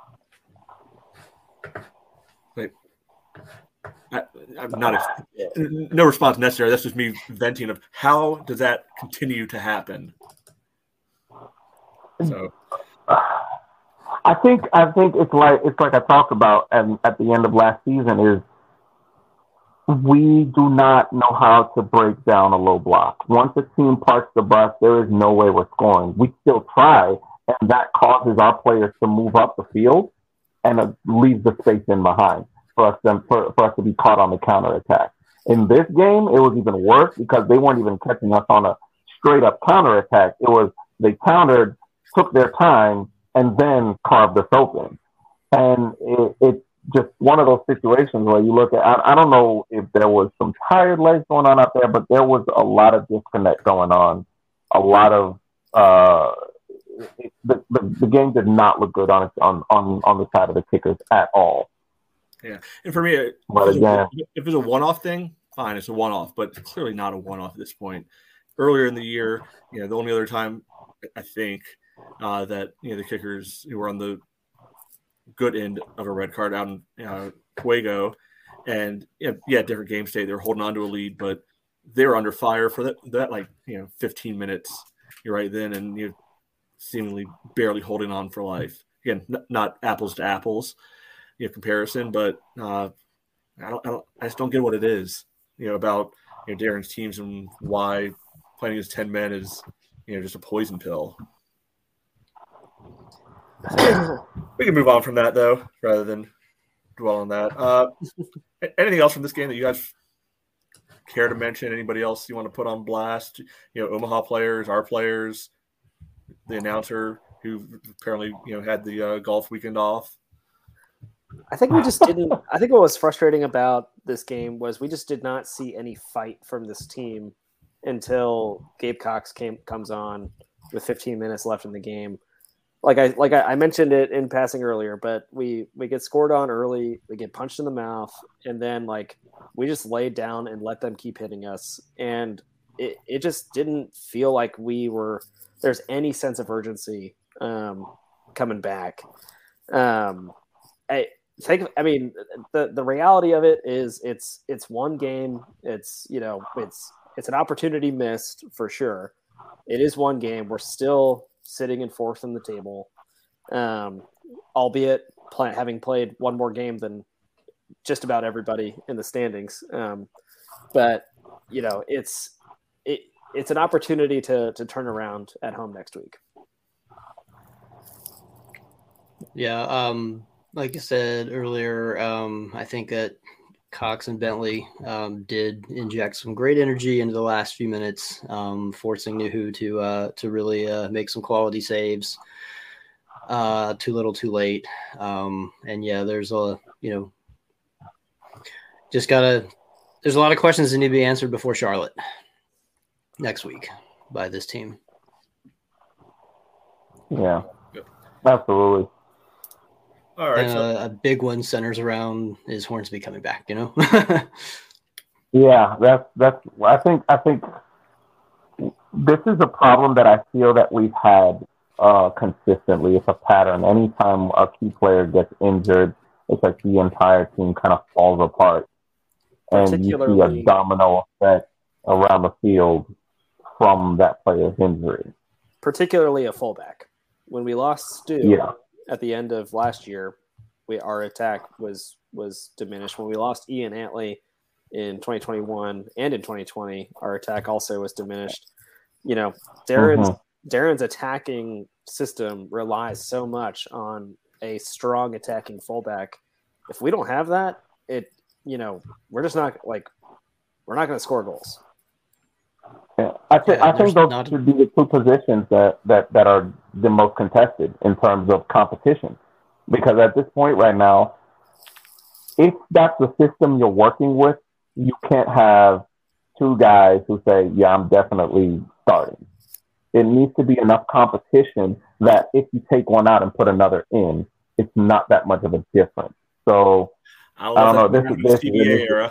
Like. I, I'm not a, no response necessary. That's just me venting of how does that continue to happen. So, I think I think it's like it's like I talked about and at the end of last season is we do not know how to break down a low block. Once a team parks the bus, there is no way we're scoring. We still try, and that causes our players to move up the field and uh, leave the space in behind. For us, to, for, for us to be caught on the counterattack. In this game, it was even worse because they weren't even catching us on a straight up counterattack. It was they countered, took their time, and then carved us open. And it, it's just one of those situations where you look at, I, I don't know if there was some tired legs going on out there, but there was a lot of disconnect going on. A lot of, uh, it, the, the, the game did not look good on, its, on, on, on the side of the kickers at all. yeah. And for me, if But it's, again, a, if it's a one-off thing, fine, it's a one-off, but it's clearly not a one-off at this point. Earlier in the year, you know, the only other time I think uh, that you know the kickers who were on the good end of a red card out in uh, Fuego, and you know, yeah, different game state, they were holding on to a lead, but they were under fire for that, that like you know, fifteen minutes. You're right then, and you know, seemingly barely holding on for life. Again, n- not apples to apples. You know, comparison, but uh, I don't, I don't, I just don't get what it is, you know, about you know Darren's teams and why playing against ten men is, you know, just a poison pill. We can move on from that though, rather than dwell on that. Uh, anything else from this game that you guys care to mention? Anybody else you want to put on blast? You know, Omaha players, our players, the announcer, who apparently you know had the uh, golf weekend off. I think we just didn't. I think what was frustrating about this game was we just did not see any fight from this team until Gabe Cox came comes on with fifteen minutes left in the game. Like I like I mentioned it in passing earlier, but we we get scored on early, we get punched in the mouth, and then like we just laid down and let them keep hitting us, and it it just didn't feel like we were there's any sense of urgency um, coming back. Um, I think I mean the the reality of it is it's it's one game. It's you know it's it's an opportunity missed for sure. It is one game. We're still sitting in fourth in the table, um, albeit play, having played one more game than just about everybody in the standings. Um, but you know it's it it's an opportunity to to turn around at home next week. Yeah. Um, Like I said earlier, um, I think that Cox and Bentley um, did inject some great energy into the last few minutes, um, forcing Nuhu to uh, to really uh, make some quality saves. Uh, too little, too late. Um, and yeah, there's a you know, just gotta. There's a lot of questions that need to be answered before Charlotte next week by this team. Yeah, absolutely. All right, and so a, a big one centers around is Hornsby coming back. You know. Yeah, that's that's. I think I think this is a problem that I feel that we've had uh, consistently. It's a pattern. Anytime a key player gets injured, it's like the entire team kind of falls apart, and you see a domino effect around the field from that player's injury. Particularly a fullback. When we lost Stu Yeah. at the end of last year, we our attack was was diminished. When we lost Ian Antley in twenty twenty-one and in twenty twenty, our attack also was diminished. You know, Darren's mm-hmm. Darren's attacking system relies so much on a strong attacking fullback. If we don't have that, it you know, we're just not like we're not going to score goals. Yeah, I think yeah, I think those not... should be the two positions that, that, that are the most contested in terms of competition. Because at this point right now, if that's the system you're working with, you can't have two guys who say, yeah, I'm definitely starting. It needs to be enough competition that if you take one out and put another in, it's not that much of a difference. So, I, I don't know. This is this C B A is, era.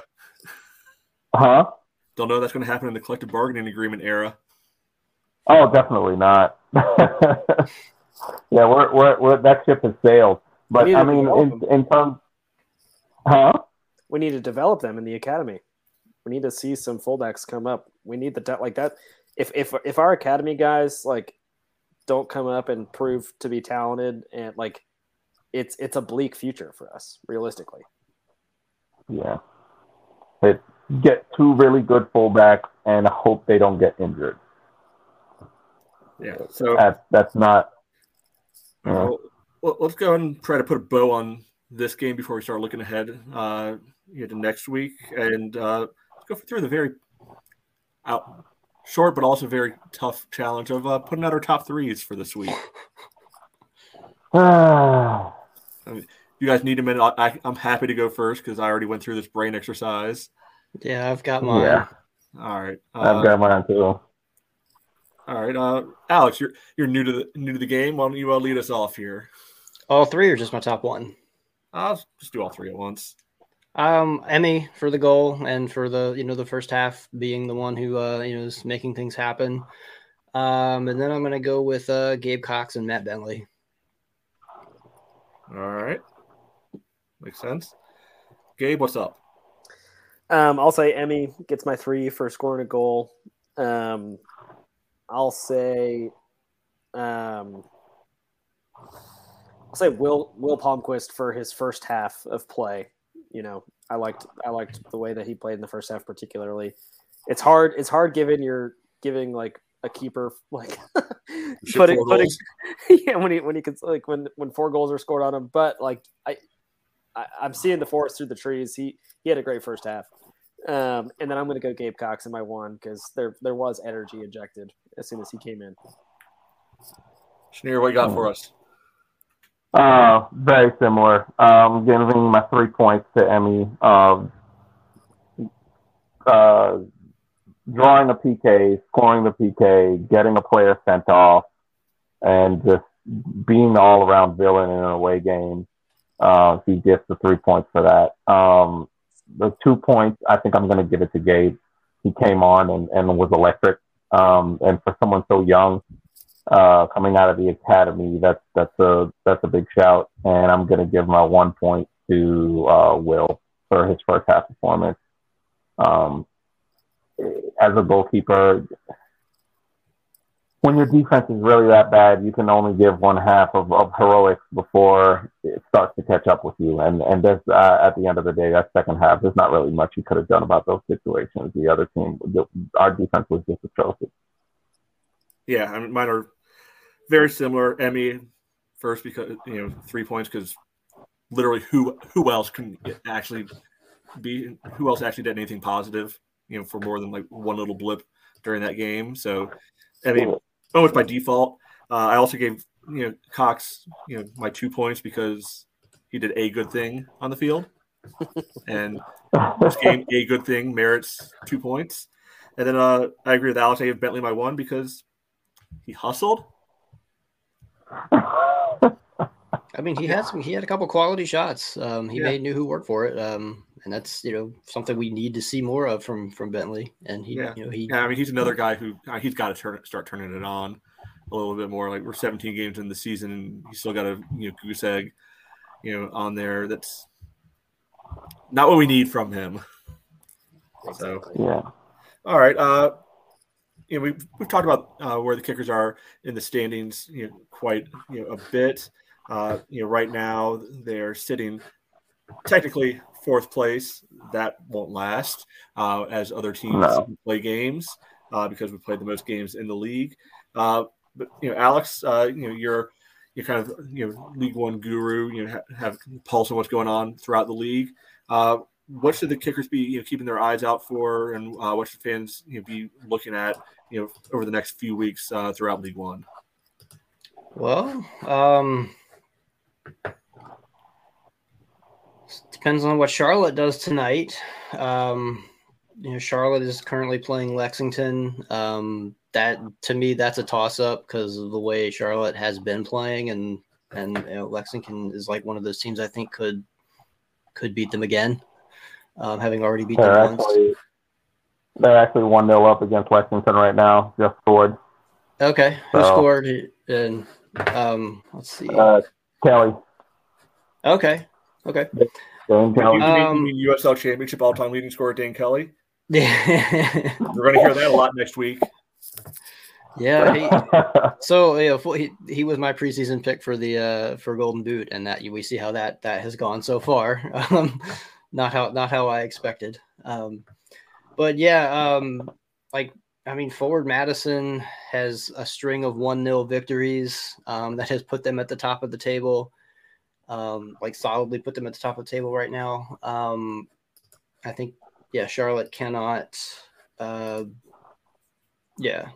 Huh? Don't know that's going to happen in the collective bargaining agreement era. Oh, definitely not. yeah, we're, we're, we're, that ship has sailed. But, I mean, in, in terms... Huh? We need to develop them in the academy. We need to see some fullbacks come up. We need the... Like that. If, if, if our academy guys, like, don't come up and prove to be talented, and, like, it's it's a bleak future for us, realistically. Yeah. It... Get two really good fullbacks and hope they don't get injured. Yeah, so that's that's not. You know. Well, let's go and try to put a bow on this game before we start looking ahead uh, to next week, and uh, let's go through the very out, short but also very tough challenge of uh, putting out our top threes for this week. I mean, you guys need a minute. I, I'm happy to go first because I already went through this brain exercise. Yeah, I've got mine. Yeah. All right. Uh, I've got mine too. All right. Uh, Alex, you're you're new to the new to the game. Why don't you uh, lead us off here? All three or just my top one? I'll just do all three at once. Um, Emmy for the goal and for the you know the first half being the one who uh, you know is making things happen. Um, and then I'm gonna go with uh, Gabe Cox and Matt Bentley. All right. Makes sense. Gabe, what's up? Um, I'll say Emmy gets my three for scoring a goal. Um, I'll say, um, I'll say Will Will Palmquist for his first half of play. You know, I liked I liked the way that he played in the first half, particularly. It's hard. It's hard giving you're giving like a keeper like putting putting yeah when he when he can like when when four goals are scored on him. But like I. I, I'm seeing the forest through the trees. He he had a great first half, um, and then I'm going to go Gabe Cox in my one because there there was energy injected as soon as he came in. Shanir, what you got for us? Uh, very similar. Um, giving my three points to Emmy. Um, uh, drawing a P K, scoring the P K, getting a player sent off, and just being the all-around villain in an away game. Uh, he gets the three points for that. Um, the two points, I think I'm going to give it to Gabe. He came on and, and was electric. Um, and for someone so young, uh, coming out of the academy, that's that's a that's a big shout. And I'm going to give my one point to uh, Will for his first half performance. Um, as a goalkeeper, when your defense is really that bad, you can only give one half of, of heroics before it starts to catch up with you. And and there's, uh, at the end of the day, that second half, there's not really much you could have done about those situations. The other team, the, our defense was just atrocious. Yeah, I mean, mine are very similar. Emmy first because, you know, three points because literally who who else can actually be, who else actually did anything positive, you know, for more than like one little blip during that game. So, I mean, almost by default. Uh, I also gave, you know, Cox, you know, my two points because he did a good thing on the field. And this game, a good thing merits two points. And then uh, I agree with Alex. I gave Bentley my one because he hustled. I mean, he had some, he had a couple quality shots. Um, he Yeah. made Nuhu work for it. Um, and that's, you know, something we need to see more of from, from Bentley. And he, Yeah. you know, he, Yeah, I mean, he's another guy who uh, he's got to turn start turning it on a little bit more. Like we're seventeen games in the season, and he's still got a, you know, goose egg, you know, on there. That's not what we need from him. So Yeah. all right, uh, you know, we've we've talked about uh, where the Kickers are in the standings, you know, quite you know a bit. Uh, you know, right now they're sitting technically fourth place. That won't last uh, as other teams No. play games uh, because we played the most games in the league. Uh, but you know, Alex, uh, you know, you're you're kind of you know League One guru. You know, ha- have a pulse on what's going on throughout the league. Uh, what should the Kickers be you know keeping their eyes out for, and uh, what should fans you know, be looking at you know over the next few weeks uh, throughout League One? well, um, depends on what Charlotte does tonight. Um, you know, Charlotte is currently playing Lexington. Um, that to me, that's a toss-up because of the way Charlotte has been playing, and and you know, Lexington is like one of those teams I think could could beat them again, um, having already beat They're them once. actually they're actually one nil up against Lexington right now. Just scored. Okay, who So- scored? And um, let's see. Uh, Kelly. Okay, okay. Dane You, Kelly. you, mean, Um, you mean U S L Championship all-time leading scorer Dane Kelly? Yeah, We're going to hear that a lot next week. yeah. He, so you know, he he was my preseason pick for the uh, for Golden Boot, and that we see how that that has gone so far. Um, not how not how I expected. Um, but yeah, um, like I mean, Forward Madison has a string of one nil victories um, that has put them at the top of the table. Um, like solidly put them at the top of the table right now. Um, I think, yeah, Charlotte cannot. Uh, yeah.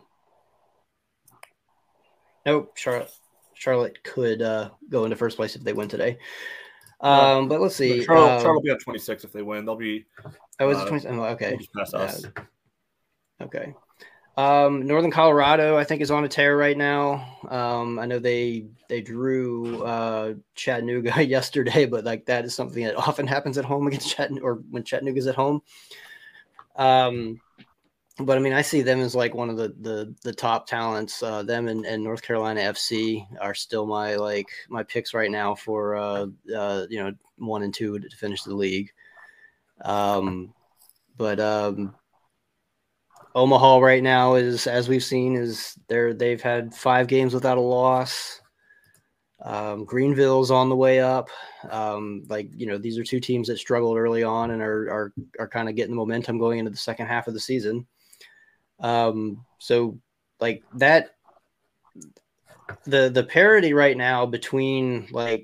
Nope. Charlotte, Charlotte could uh, go into first place if they win today. Um, but let's see. Charlotte, um, Charlotte will be at twenty-six if they win. They'll be oh, is it uh, twenty? Oh, okay. we'll just pass us. Uh, okay. Um, Northern Colorado, I think, is on a tear right now. Um, I know they they drew uh, Chattanooga yesterday, but like that is something that often happens at home against Chattanooga, or when Chattanooga's at home. Um, but I mean, I see them as like one of the the, the top talents. Uh, them and, and North Carolina F C are still my like my picks right now for uh, uh, you know one and two to finish the league. Um, but um, Omaha right now is, as we've seen, is they're they've had five games without a loss. Um, Greenville's on the way up. Um, like you know, these are two teams that struggled early on and are are are kind of getting the momentum going into the second half of the season. Um, so like that, the the parity right now between like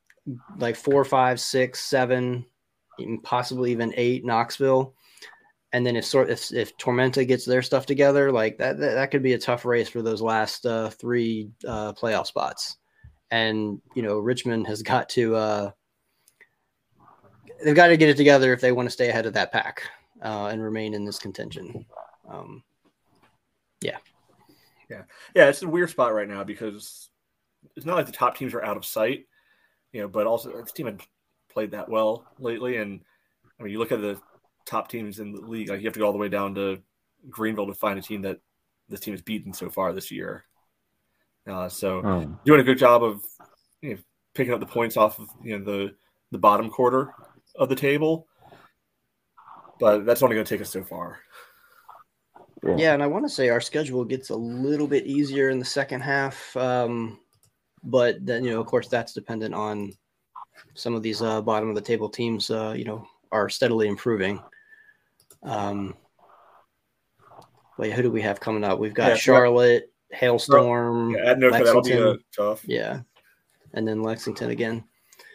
like four, five, six, seven, even possibly even eight Knoxville and then if sort if if Tormenta gets their stuff together, like that that, that could be a tough race for those last uh, three uh, playoff spots. And you know, Richmond has got to uh, they've got to get it together if they want to stay ahead of that pack uh, and remain in this contention. Um, yeah, yeah, yeah. It's a weird spot right now because it's not like the top teams are out of sight, you know, but also this team had played that well lately, and I mean, you look at the top teams in the league, like you have to go all the way down to Greenville to find a team that this team has beaten so far this year. Uh, so Mm. doing a good job of you know, picking up the points off of you know the the bottom quarter of the table, but that's only going to take us so far. Yeah. yeah, and I want to say our schedule gets a little bit easier in the second half, um, but then you know, of course, that's dependent on some of these uh, bottom of the table teams. Uh, you know, are steadily improving. Um, but who do we have coming up? We've got Yeah, Charlotte, Hailstorm, Yeah, at Noka, that'll be Lexington. a tough. Yeah, and then Lexington again.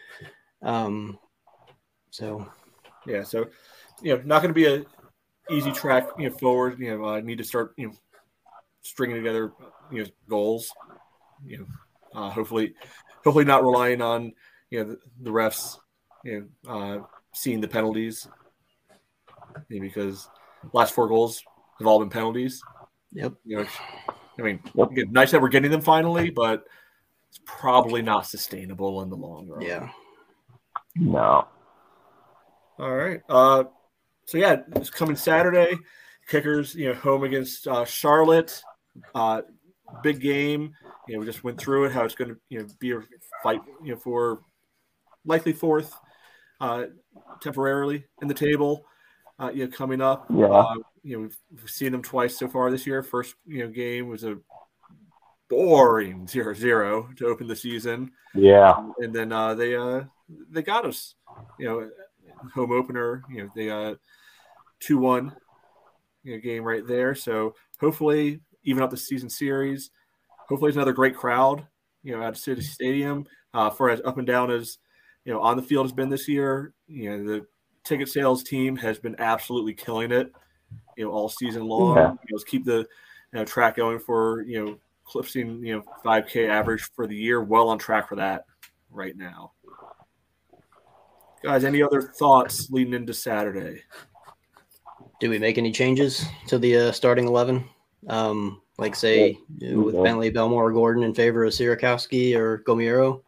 Um, so Yeah, so you know, not going to be a easy track you know forward. You know, I uh, need to start you know stringing together you know goals. You know, uh, hopefully, hopefully not relying on you know the, the refs. You know, uh, seeing the penalties. You know, because last four goals have all been penalties. yep. You know, I mean, again, nice that we're getting them finally, but it's probably not sustainable in the long run. Yeah. No. All right. Uh, so yeah, it's coming Saturday. Kickers, you know, home against uh, Charlotte. Uh, big game. You know, we just went through it. How it's going to, you know, be a fight, you know, for likely fourth, uh, temporarily in the table. Uh, you know, coming up. Yeah. Uh, you know, we've, we've seen them twice so far this year. First, you know, game was a boring zero zero to open the season. Yeah. And then uh, they uh, they got us, you know, home opener. You know, they uh two one, you know, game right there. So hopefully even up the season series. Hopefully it's another great crowd, you know, at City Stadium. Uh, for as up and down as you know on the field has been this year. You know, the ticket sales team has been absolutely killing it, you know, all season long. Yeah. You know, let's keep the you know track going for you know. Eclipsing, you know, five K average for the year. Well on track for that right now. Guys, any other thoughts leading into Saturday? Do we make any changes to the uh, starting eleven? Um, like, say, you know, with Yeah. Bentley, Belmore, Gordon in favor of Sierakowski or Gomiro?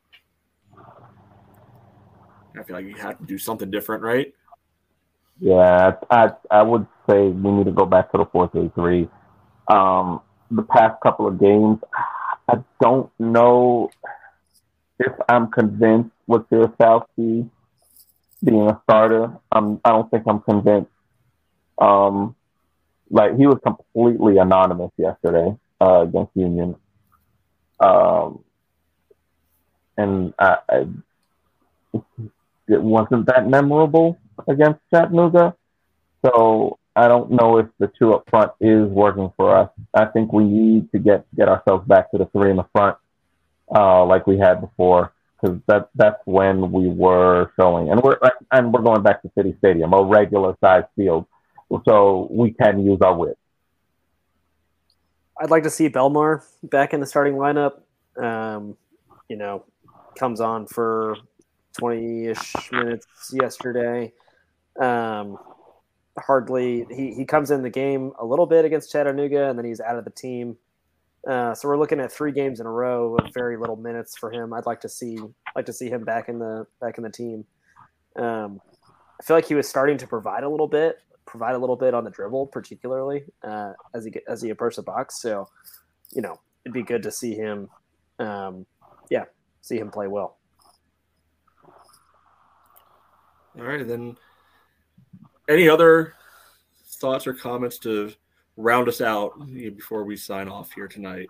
I feel like you have to do something different, right? Yeah, I I would say we need to go back to the four three three. Um, the past couple of games, I don't know if I'm convinced with Sierakowski being a starter. I'm, I don't think I'm convinced. Um, like, he was completely anonymous yesterday uh, against Union. Um, and I, I, it wasn't that memorable against Chattanooga. So I don't know if the two up front is working for us. I think we need to get get ourselves back to the three in the front uh, like we had before, because that that's when we were showing, and we're and we're going back to City Stadium, a regular sized field, so we can use our width. I'd like to see Belmar back in the starting lineup. Um, you know, comes on for twenty-ish minutes yesterday. Um, hardly he, he comes in the game a little bit against Chattanooga, and then he's out of the team. Uh, so we're looking at three games in a row of very little minutes for him. I'd like to see like to see him back in the back in the team. Um, I feel like he was starting to provide a little bit, provide a little bit on the dribble, particularly uh, as he as he approached the box. So, you know, it'd be good to see him, um, yeah, see him play well. All right, then. Any other thoughts or comments to round us out you know, before we sign off here tonight?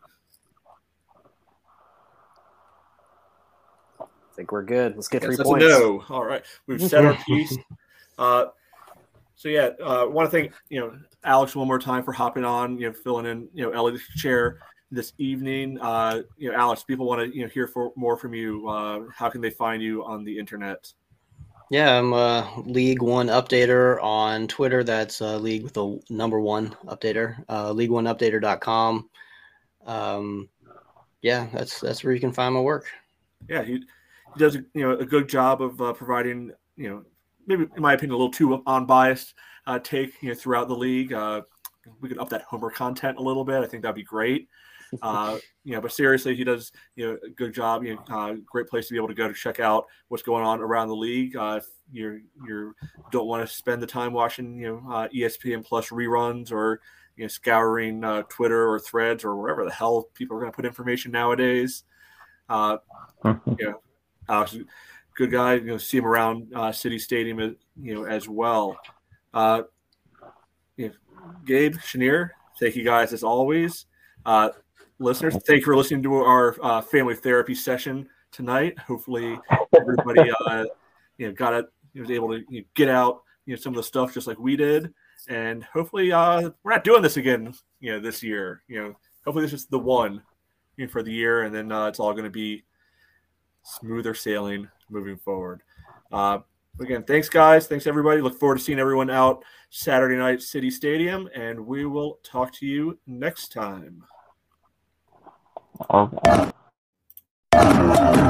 I think we're good. Let's get Yes, three that's points. a no. All right, we've said our piece. Uh, so yeah, uh, want to thank you know Alex one more time for hopping on, you know, filling in you know Elliott's chair this evening. Uh, you know, Alex, people want to you know hear for, more from you. Uh, how can they find you on the internet? Yeah, I'm a League One updater on Twitter. That's uh, League with the number one updater, uh, league one updater dot com. Um, yeah, that's that's where you can find my work. Yeah, he, he does you know a good job of uh, providing you know maybe in my opinion a little too unbiased uh, take you know throughout the league. Uh, we could up that Homer content a little bit. I think that'd be great. Uh, you know, but seriously, he does you know a good job. You know, uh, great place to be able to go to check out what's going on around the league. Uh, if you you don't want to spend the time watching you know uh, E S P N Plus reruns or you know scouring uh, Twitter or Threads or wherever the hell people are going to put information nowadays. Uh, you know, Alex, good guy. You know, see him around uh, City Stadium, you know, as well. Uh, you know, Gabe, Chenier, thank you guys as always. Uh, listeners, thank you for listening to our uh, family therapy session tonight. Hopefully, everybody, uh, you know, got it. Was able to you know, get out, you know, some of the stuff just like we did, and hopefully, uh, we're not doing this again, you know, this year. You know, hopefully, this is the one you know, for the year, and then uh, it's all going to be smoother sailing moving forward. Uh, again, thanks, guys. Thanks, everybody. Look forward to seeing everyone out Saturday night, City Stadium, and we will talk to you next time. Okay.